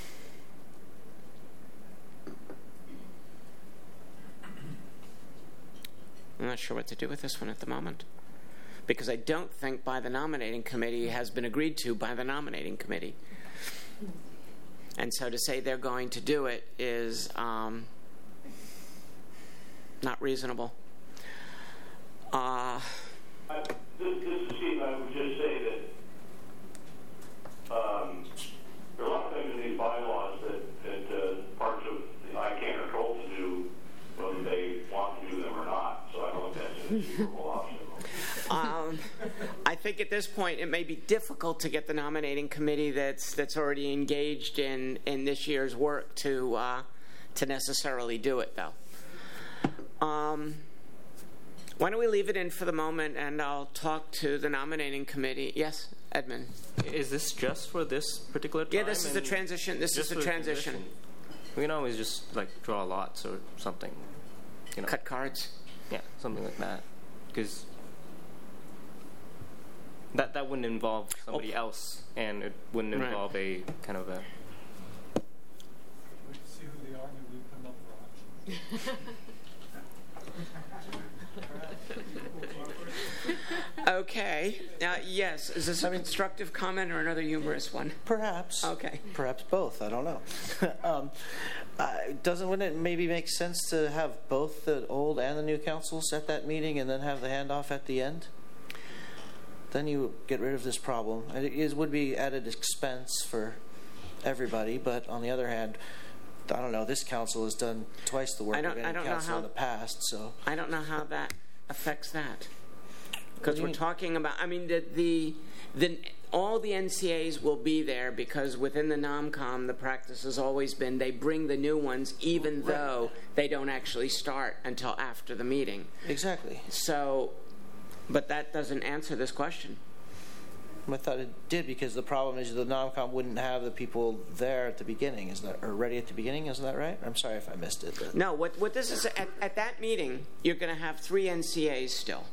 Speaker 1: I'm not sure what to do with this one at the moment, because I don't think by the nominating committee has been agreed to by the nominating committee. And so to say they're going to do it is um, not reasonable. Uh,
Speaker 6: I, this, this is Steve. I would just say that um, there are a lot of things in these bylaws that, that uh, parts of the I can't control to do, whether they want to do them or not. So I don't think that's an achievable obstacle.
Speaker 1: Um, I think at this point it may be difficult to get the nominating committee that's that's already engaged in, in this year's work to uh, to necessarily do it, though. Um, why don't we leave it in for the moment, and I'll talk to the nominating committee. Yes, Edmund.
Speaker 12: Is this just for this particular time?
Speaker 1: Yeah, this is the transition. This is the transition.
Speaker 12: transition. We can always just like draw lots or something. You know,
Speaker 1: cut cards.
Speaker 12: Yeah, something like that, because. That that wouldn't involve somebody oh. else, and it wouldn't involve right. a kind of a.
Speaker 7: We see who they are, and we put them up for auction.
Speaker 1: Okay. Uh, yes. Is this a constructive comment or another humorous one?
Speaker 8: Perhaps.
Speaker 1: Okay.
Speaker 8: Perhaps both. I don't know. um, uh, doesn't wouldn't it maybe make sense to have both the old and the new councils at that meeting, and then have the handoff at the end? Then you get rid of this problem. It is, would be added expense for everybody, but on the other hand, I don't know, this council has done twice the work of any council in the past, so.
Speaker 1: I don't know how that affects that. Because we're mean? talking about, I mean, the, the, the, all the N C As will be there because within the NOMCOM, the practice has always been they bring the new ones even right. though they don't actually start until after the meeting.
Speaker 8: Exactly.
Speaker 1: So... But that doesn't answer this question.
Speaker 8: I thought it did, because the problem is the NOMCOM wouldn't have the people there at the beginning, isn't that, or ready at the beginning, isn't that right? I'm sorry if I missed it. But.
Speaker 1: No, what what this is, at, at that meeting, you're going to have three N C As still.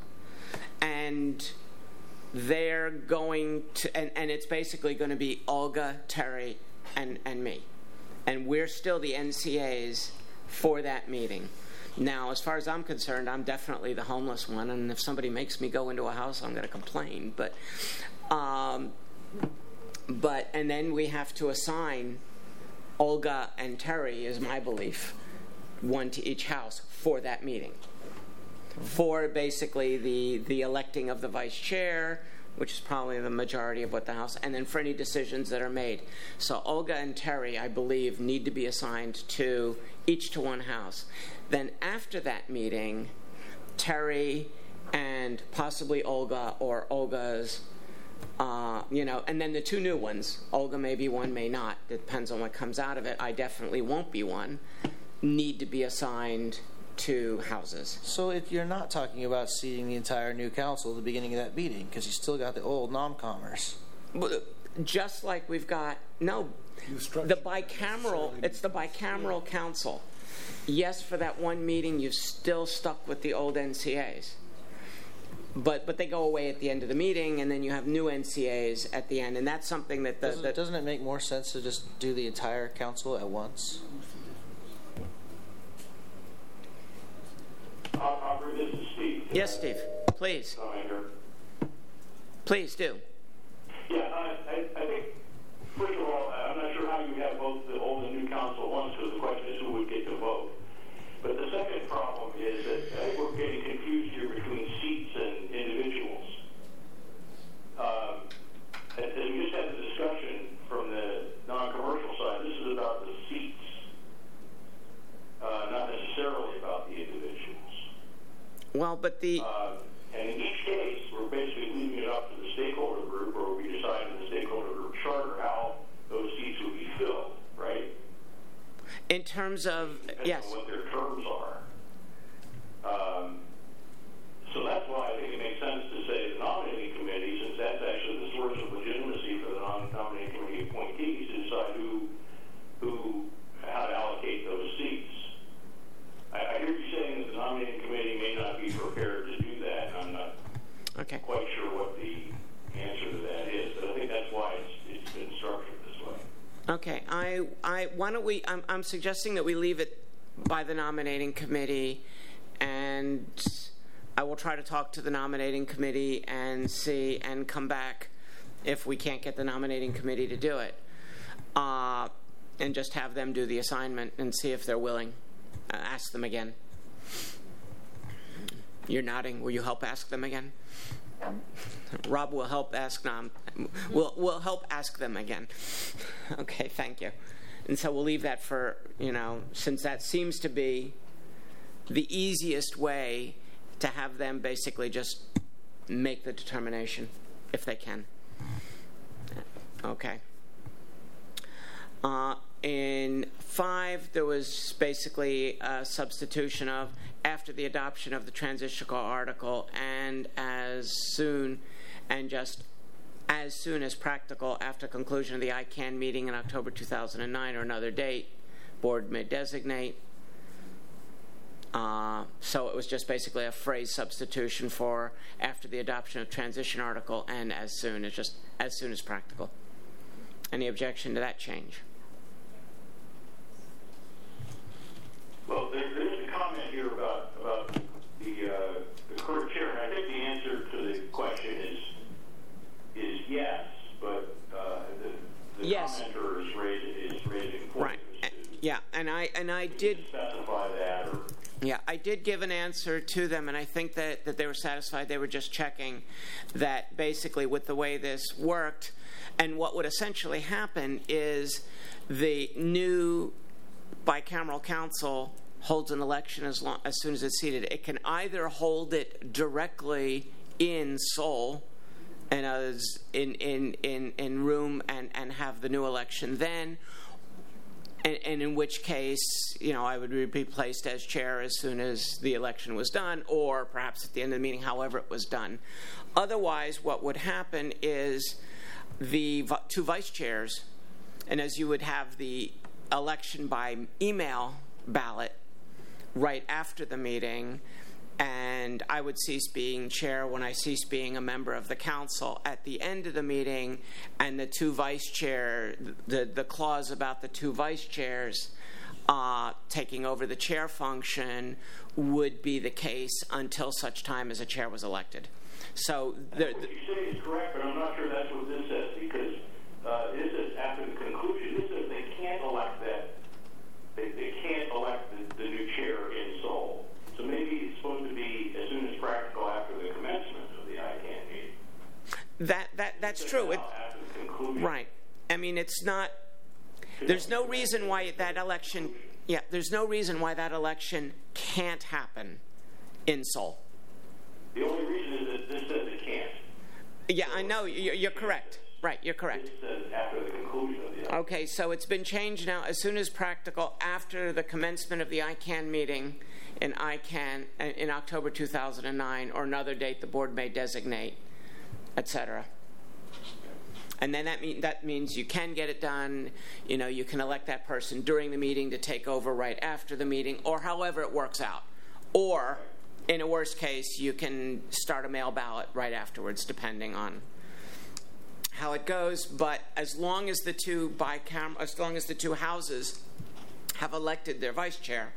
Speaker 1: And they're going to, and, and it's basically going to be Olga, Terry, and, and me. And we're still the N C As for that meeting. Now, as far as I'm concerned, I'm definitely the homeless one, and if somebody makes me go into a house, I'm going to complain. But, um, but, and then we have to assign Olga and Terry, is my belief, one to each house for that meeting. For basically the the electing of the vice chair, which is probably the majority of what the House, and then for any decisions that are made. So Olga and Terry, I believe, need to be assigned to each to one house. Then after that meeting, Terry and possibly Olga or Olga's, uh, you know, and then the two new ones, Olga may be one, may not. It depends on what comes out of it. I definitely won't be one, need to be assigned to houses.
Speaker 8: So if you're not talking about seating the entire new council at the beginning of that meeting, because you still got the old non-comers.
Speaker 1: Just like we've got, no, the bicameral, it's the bicameral yeah. council. Yes, for that one meeting, you've still stuck with the old N C As. But but they go away at the end of the meeting, and then you have new N C As at the end, and that's something that... The,
Speaker 8: doesn't,
Speaker 1: that
Speaker 8: doesn't it make more sense to just do the entire council at once?
Speaker 6: Operator, this is Steve.
Speaker 1: Yes, Steve. Please. Please do.
Speaker 6: Yeah, I, I, I think, first of all, I'm not sure how you have both the old and new council at once, because the question is who would get to vote. But the second problem is that I think we're getting confused here between seats and individuals. Um, and, and we just had the discussion from the non-commercial side. This is about the seats, uh, not necessarily about the individuals.
Speaker 1: Well, but the...
Speaker 6: Uh, and in each case, we're basically leaving it up to the stakeholder group, or we decide in the stakeholder group charter how those seats will be filled, right?
Speaker 1: In terms of,
Speaker 6: Depends
Speaker 1: yes.
Speaker 6: on what their terms are. Um, so that's why I think it makes sense to say the nominating committee, since that's actually the source of legitimacy for the non-nominating committee appointees, to decide who, who, how to allocate those seats. I, I hear you saying that the nominating committee may not be prepared to do that, and I'm not
Speaker 1: okay.
Speaker 6: quite sure what the
Speaker 1: I, I, why don't we, I'm, I'm suggesting that we leave it by the nominating committee, and I will try to talk to the nominating committee and see, and come back if we can't get the nominating committee to do it. Uh, and just have them do the assignment and see if they're willing. Uh, ask them again. You're nodding. Will you help ask them again? Rob will help ask them. We'll, we'll help ask them again. Okay, thank you. And so we'll leave that for, you know, since that seems to be the easiest way to have them basically just make the determination, if they can. Okay. Uh, in five, there was basically a substitution of after the adoption of the transitional article and as soon, and just as soon as practical after conclusion of the I CANN meeting in October two thousand nine or another date, board may designate. Uh, so it was just basically a phrase substitution for after the adoption of transition article and as soon. It's just as soon as practical. Any objection to that change?
Speaker 6: Well, there, there's a comment here about about the uh, the current chair, and I think the answer to the question is is yes, but uh, the, the
Speaker 1: yes.
Speaker 6: commenter is raising is raising points.
Speaker 1: Right. Yeah, and I and I did
Speaker 6: specify that. Or,
Speaker 1: Yeah, I did give an answer to them, and I think that, that they were satisfied. They were just checking that basically with the way this worked, and what would essentially happen is the new bicameral council holds an election as, long, as soon as it's seated. It can either hold it directly in Seoul, and as in, in, in, in room, and, and have the new election then, And, and in which case, you know, I would be placed as chair as soon as the election was done, or perhaps at the end of the meeting, however it was done. Otherwise, what would happen is the two vice chairs, and as you would have the election by email ballot right after the meeting, and I would cease being chair when I cease being a member of the council at the end of the meeting, and the two vice chair, the, the clause about the two vice chairs uh, taking over the chair function would be the case until such time as a chair was elected. So the,
Speaker 6: what you say is correct, but I'm not sure that's what this says, because uh, this is after the conclusion. This says they can't elect that. They, they can't elect the, the new chair in Seoul. So maybe it's supposed to be as soon as practical after the commencement of the I CANN meeting.
Speaker 1: That that that's true. It,
Speaker 6: after the conclusion.
Speaker 1: Right. I mean, it's not. There's no reason why that election. Yeah, there's no reason why that election can't happen in Seoul.
Speaker 6: The only reason is that this says it can't.
Speaker 1: Yeah, I know. You're, you're correct. Right, you're correct.
Speaker 6: This says after the conclusion of the.
Speaker 1: Okay, so it's been changed now. As soon as practical after the commencement of the I CANN meeting in I CANN in October two thousand nine, or another date the board may designate, et cetera. And then that, mean, that means you can get it done. You know, you can elect that person during the meeting to take over right after the meeting, or however it works out. Or, in a worst case, you can start a mail ballot right afterwards, depending on how it goes. But as long as the two bicam- as long as the two houses have elected their vice chair,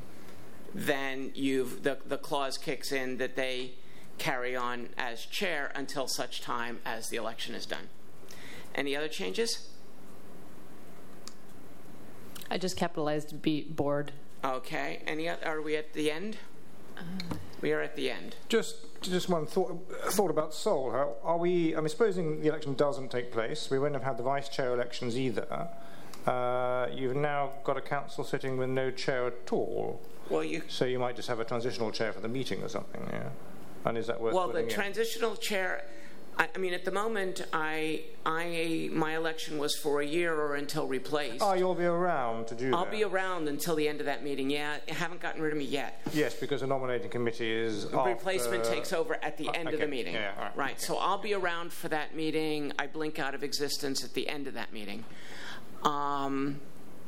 Speaker 1: then you've the, the clause kicks in that they carry on as chair until such time as the election is done. Any other changes?
Speaker 5: I just capitalized B, board.
Speaker 1: Okay. Any? Are we at the end? Uh, we are at the end.
Speaker 13: Just, just one thought, thought about Seoul. How are we? I mean, supposing the election doesn't take place, we wouldn't have had the vice chair elections either. Uh, you've now got a council sitting with no chair at all.
Speaker 1: Well, you.
Speaker 13: So you might just have a transitional chair for the meeting or something. Yeah. And is that worth?
Speaker 1: Well, the
Speaker 13: in?
Speaker 1: transitional chair. I, I mean, at the moment, I, I, my election was for a year or until replaced.
Speaker 13: Oh, you'll be around to do
Speaker 1: I'll
Speaker 13: that?
Speaker 1: be around until the end of that meeting, yeah. You haven't gotten rid of me yet.
Speaker 13: Yes, because the nominating committee is
Speaker 1: The
Speaker 13: after...
Speaker 1: replacement takes over at the end
Speaker 13: okay.
Speaker 1: of the meeting.
Speaker 13: Yeah, all right.
Speaker 1: Right,
Speaker 13: Okay.
Speaker 1: so I'll be around for that meeting. I blink out of existence at the end of that meeting. Um...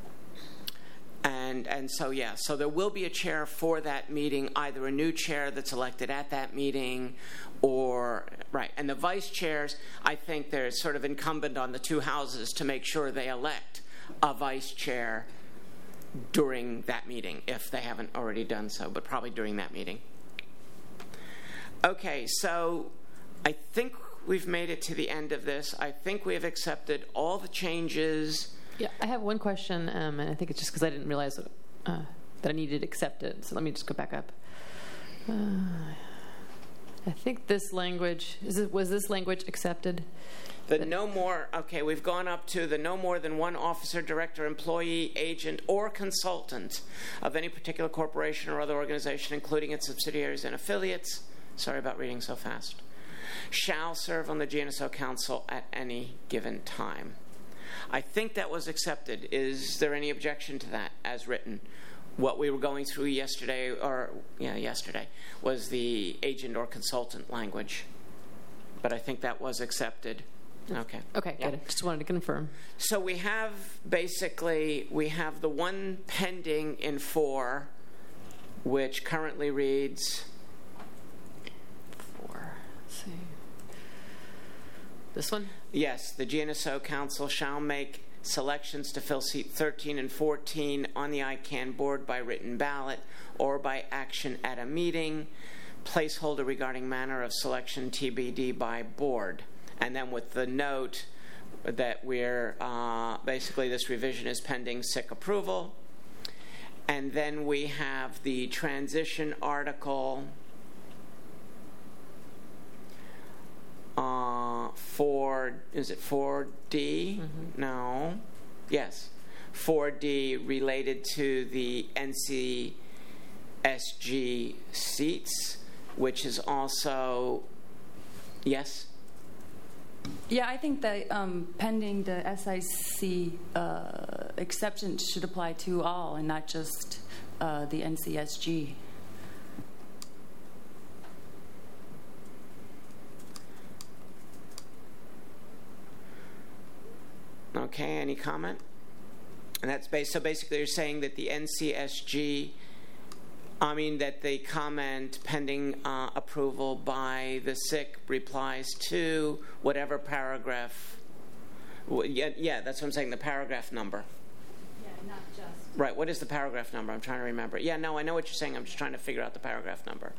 Speaker 1: And and so, yeah, so there will be a chair for that meeting, either a new chair that's elected at that meeting or, right. And the vice chairs, I think they're sort of incumbent on the two houses to make sure they elect a vice chair during that meeting, if they haven't already done so, but probably during that meeting. Okay, so I think we've made it to the end of this. I think we have accepted all the changes.
Speaker 5: Yeah, I have one question, um, and I think it's just because I didn't realize uh, that I needed to accept it. So let me just go back up. Uh, I think this language, is it, was this language accepted?
Speaker 1: The no more, okay, we've gone up to the no more than one officer, director, employee, agent, or consultant of any particular corporation or other organization, including its subsidiaries and affiliates. Sorry about reading so fast. Shall serve on the G N S O Council at any given time. I think that was accepted. Is there any objection to that as written? What we were going through yesterday, or yeah, yesterday, was the agent or consultant language. But I think that was accepted. Okay.
Speaker 5: Okay, yeah. Good. Just wanted to confirm.
Speaker 1: So we have basically, we have the one pending in four, which currently reads...
Speaker 5: Four. Let's see. This one?
Speaker 1: Yes, the G N S O Council shall make selections to fill seat thirteen and fourteen on the I CANN board by written ballot or by action at a meeting. Placeholder regarding manner of selection T B D by board. And then with the note that we're, uh, basically this revision is pending S I C approval. And then we have the transition article uh, for, is it four D? Mm-hmm. No. Yes. four D related to the N C S G seats, which is also, yes?
Speaker 11: Yeah, I think that um, pending the S I C uh, exception should apply to all and not just uh, the N C S G.
Speaker 1: Okay, any comment? And that's based, so basically you're saying that the N C S G, I mean that the comment pending uh, approval by the S I C replies to whatever paragraph, w- yeah, yeah, that's what I'm saying, the paragraph number.
Speaker 11: Yeah, not just.
Speaker 1: Right, what is the paragraph number? I'm trying to remember. Yeah, no, I know what you're saying. I'm just trying to figure out the paragraph number.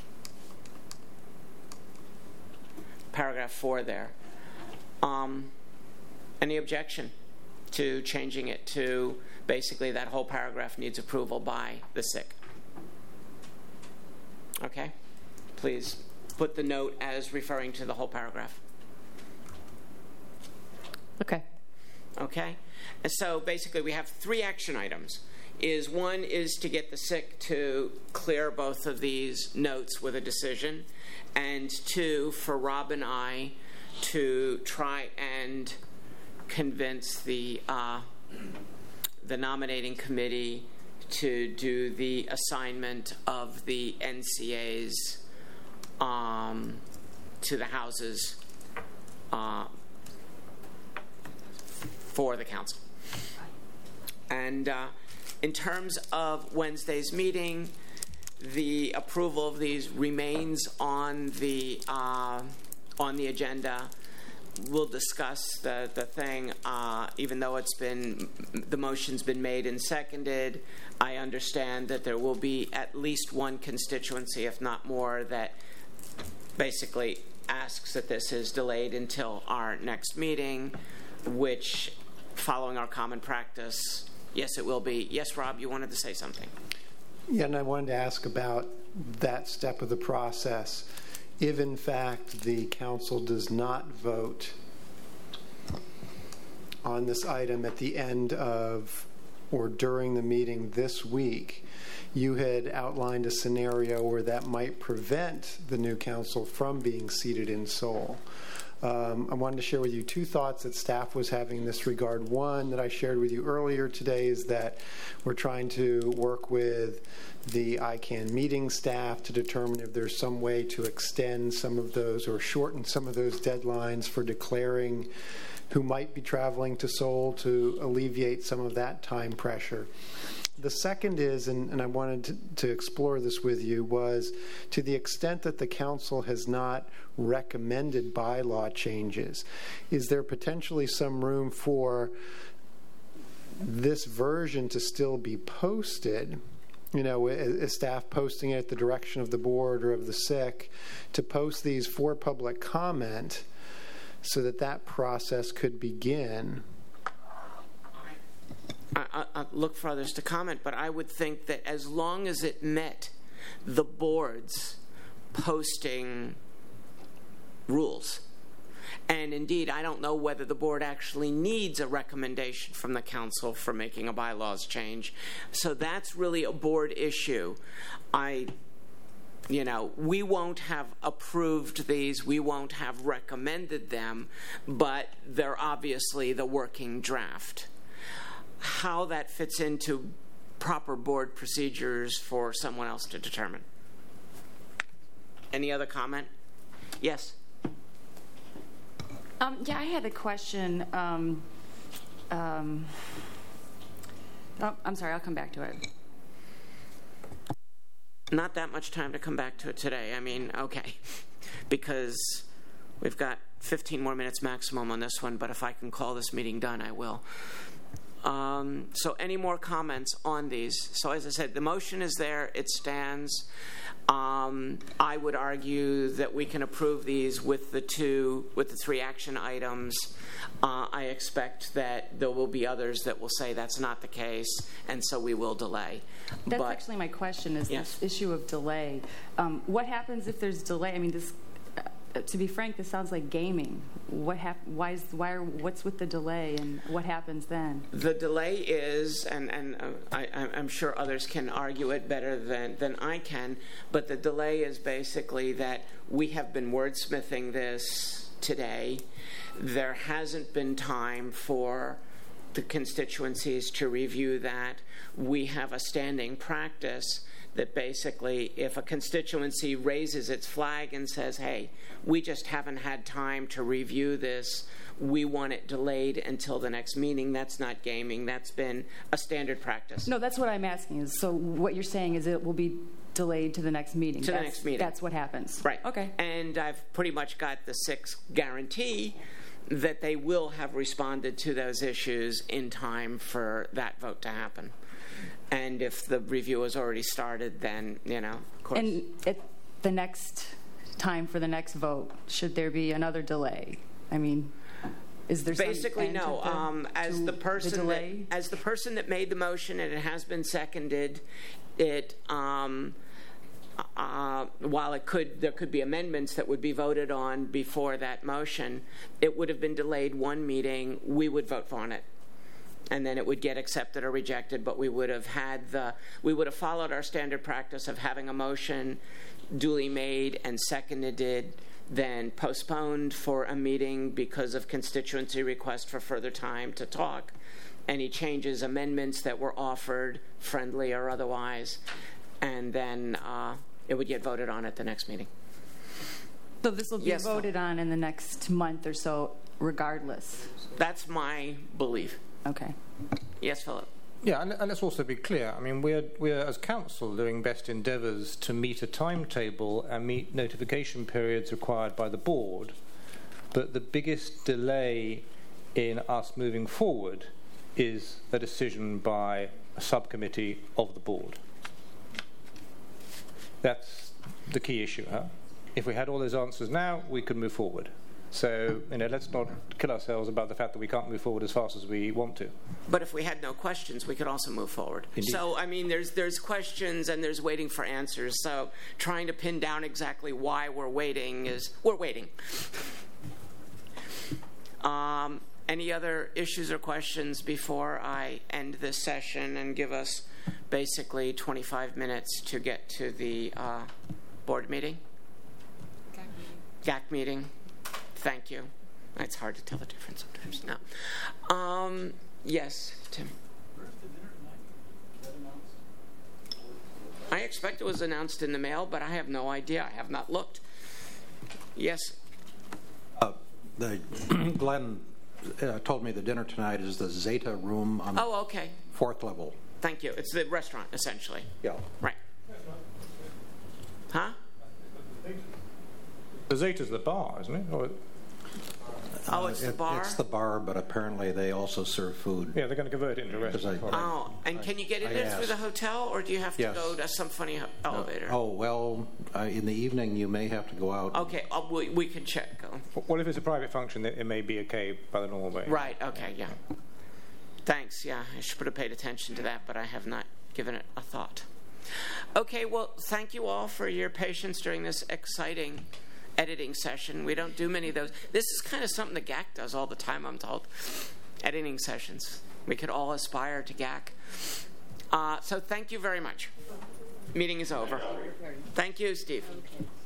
Speaker 1: Paragraph four there. Um, any objection to changing it to basically that whole paragraph needs approval by the S I C? Okay, please put the note as referring to the whole paragraph.
Speaker 5: Okay.
Speaker 1: Okay, and so basically we have three action items. Is one is to get the S I C to clear both of these notes with a decision, and two, for Rob and I to try and convince the uh, the nominating committee to do the assignment of the N C As um, to the houses uh, for the council. And uh, in terms of Wednesday's meeting, the approval of these remains on the uh, on the agenda. We'll discuss the, the thing, uh, even though it's been, the motion's been made and seconded. I understand that there will be at least one constituency, if not more, that basically asks that this is delayed until our next meeting, which, following our common practice, yes, it will be. Yes, Rob, you wanted to say something.
Speaker 14: Yeah, and I wanted to ask about that step of the process. If, in fact, the council does not vote on this item at the end of or during the meeting this week, you had outlined a scenario where that might prevent the new council from being seated in Seoul. Um, I wanted to share with you two thoughts that staff was having in this regard. One that I shared with you earlier today is that we're trying to work with the I CANN meeting staff to determine if there's some way to extend some of those or shorten some of those deadlines for declaring who might be traveling to Seoul to alleviate some of that time pressure. The second is, and, and I wanted to, to explore this with you, was to the extent that the council has not recommended bylaw changes, is there potentially some room for this version to still be posted, you know, as staff posting it at the direction of the board or of the S I C, to post these for public comment so that that process could begin.
Speaker 1: I, I, I look for others to comment, but I would think that as long as it met the board's posting rules, and indeed, I don't know whether the board actually needs a recommendation from the council for making a bylaws change. So that's really a board issue. I, you know, we won't have approved these, we won't have recommended them, but they're obviously the working draft. How that fits into proper board procedures for someone else to determine. Any other comment? Yes.
Speaker 11: Um, yeah, I had a question. Um, um, oh, I'm sorry, I'll come back to it.
Speaker 1: Not that much time to come back to it today. I mean, okay, because we've got fifteen more minutes maximum on this one, but if I can call this meeting done, I will. Um, so any more comments on these? So as I said, the motion is there. It stands. Um, I would argue that we can approve these with the two, with the three action items. Uh, I expect that there will be others that will say that's not the case, and so we will delay.
Speaker 11: That's
Speaker 1: but,
Speaker 11: actually my question, is
Speaker 1: yes.
Speaker 11: this issue of delay. Um, what happens if there's delay? I mean, this, uh, to be frank, this sounds like gaming. What hap- why is, why are, what's with the delay, and what happens then?
Speaker 1: The delay is, and, and uh, I, I'm sure others can argue it better than, than I can, but the delay is basically that we have been wordsmithing this today. There hasn't been time for the constituencies to review that. We have a standing practice that basically if a constituency raises its flag and says, hey, we just haven't had time to review this, we want it delayed until the next meeting, that's not gaming. That's been a standard practice.
Speaker 11: No, that's what I'm asking. Is so what you're saying is it will be delayed to the next meeting.
Speaker 1: To
Speaker 11: that's,
Speaker 1: the next meeting.
Speaker 11: That's what happens.
Speaker 1: Right.
Speaker 11: Okay.
Speaker 1: And I've pretty much got the six guarantee that they will have responded to those issues in time for that vote to happen. And if the review has already started, then, you know, of course.
Speaker 11: And at the next time for the next vote, should there be another delay? I mean, is there
Speaker 1: basically
Speaker 11: some
Speaker 1: no?
Speaker 11: The,
Speaker 1: um, as the person
Speaker 11: the delay?
Speaker 1: That, as the person that made the motion, and it has been seconded, it. Um, Uh, while it could, there could be amendments that would be voted on before that motion, it would have been delayed one meeting. We would vote on it, and then it would get accepted or rejected. But we would have had the, we would have followed our standard practice of having a motion duly made and seconded, then postponed for a meeting because of constituency request for further time to talk. Any changes, amendments that were offered, friendly or otherwise, and then uh, it would get voted on at the next meeting.
Speaker 11: So this will be
Speaker 1: yes,
Speaker 11: voted
Speaker 1: Phil.
Speaker 11: on in the next month or so, regardless?
Speaker 1: That's my belief.
Speaker 11: Okay.
Speaker 1: Yes, Philip?
Speaker 13: Yeah, and, and let's also be clear. I mean, we're, we're, as council, doing best endeavours to meet a timetable and meet notification periods required by the board. But the biggest delay in us moving forward is a decision by a subcommittee of the board. That's the key issue. Huh? If we had all those answers now, we could move forward. So, you know, let's not kill ourselves about the fact that we can't move forward as fast as we want to.
Speaker 1: But if we had no questions, we could also move forward.
Speaker 13: Indeed. So,
Speaker 1: I mean, there's there's questions and there's waiting for answers. So trying to pin down exactly why we're waiting is, we're waiting. um, any other issues or questions before I end this session and give us basically twenty-five minutes to get to the uh, board meeting? G A C meeting. G A C meeting. Thank you. It's hard to tell the difference sometimes. No. Um, yes, Tim. I expect it was announced in the mail, but I have no idea. I have not looked. Yes.
Speaker 9: Uh, the Glenn uh, told me the dinner tonight is the Zeta room on
Speaker 1: oh, okay.
Speaker 9: the fourth level.
Speaker 1: Thank you. It's the restaurant, essentially.
Speaker 9: Yeah.
Speaker 1: Right. Huh?
Speaker 13: The Zeta's the bar, isn't it? Or
Speaker 1: Oh, it's the bar?
Speaker 9: It's the bar, but apparently they also serve food.
Speaker 13: Yeah, they're going to convert it into a restaurant.
Speaker 9: I-
Speaker 1: Oh, and can you get in
Speaker 9: I
Speaker 1: there through the
Speaker 9: asked.
Speaker 1: hotel, or do you have to
Speaker 9: Yes.
Speaker 1: go to some funny ho- elevator?
Speaker 9: Oh, well, uh, in the evening you may have to go out.
Speaker 1: Okay, uh, we, we can check. Oh.
Speaker 13: Well, if it's a private function, it it may be okay by the normal way.
Speaker 1: Right, okay, yeah. Thanks, yeah, I should have paid attention to that, but I have not given it a thought. Okay, well, thank you all for your patience during this exciting editing session. We don't do many of those. This is kind of something that G A C does all the time, I'm told. Editing sessions. We could all aspire to G A C. Uh, so thank you very much. Meeting is over. Thank you, Steve.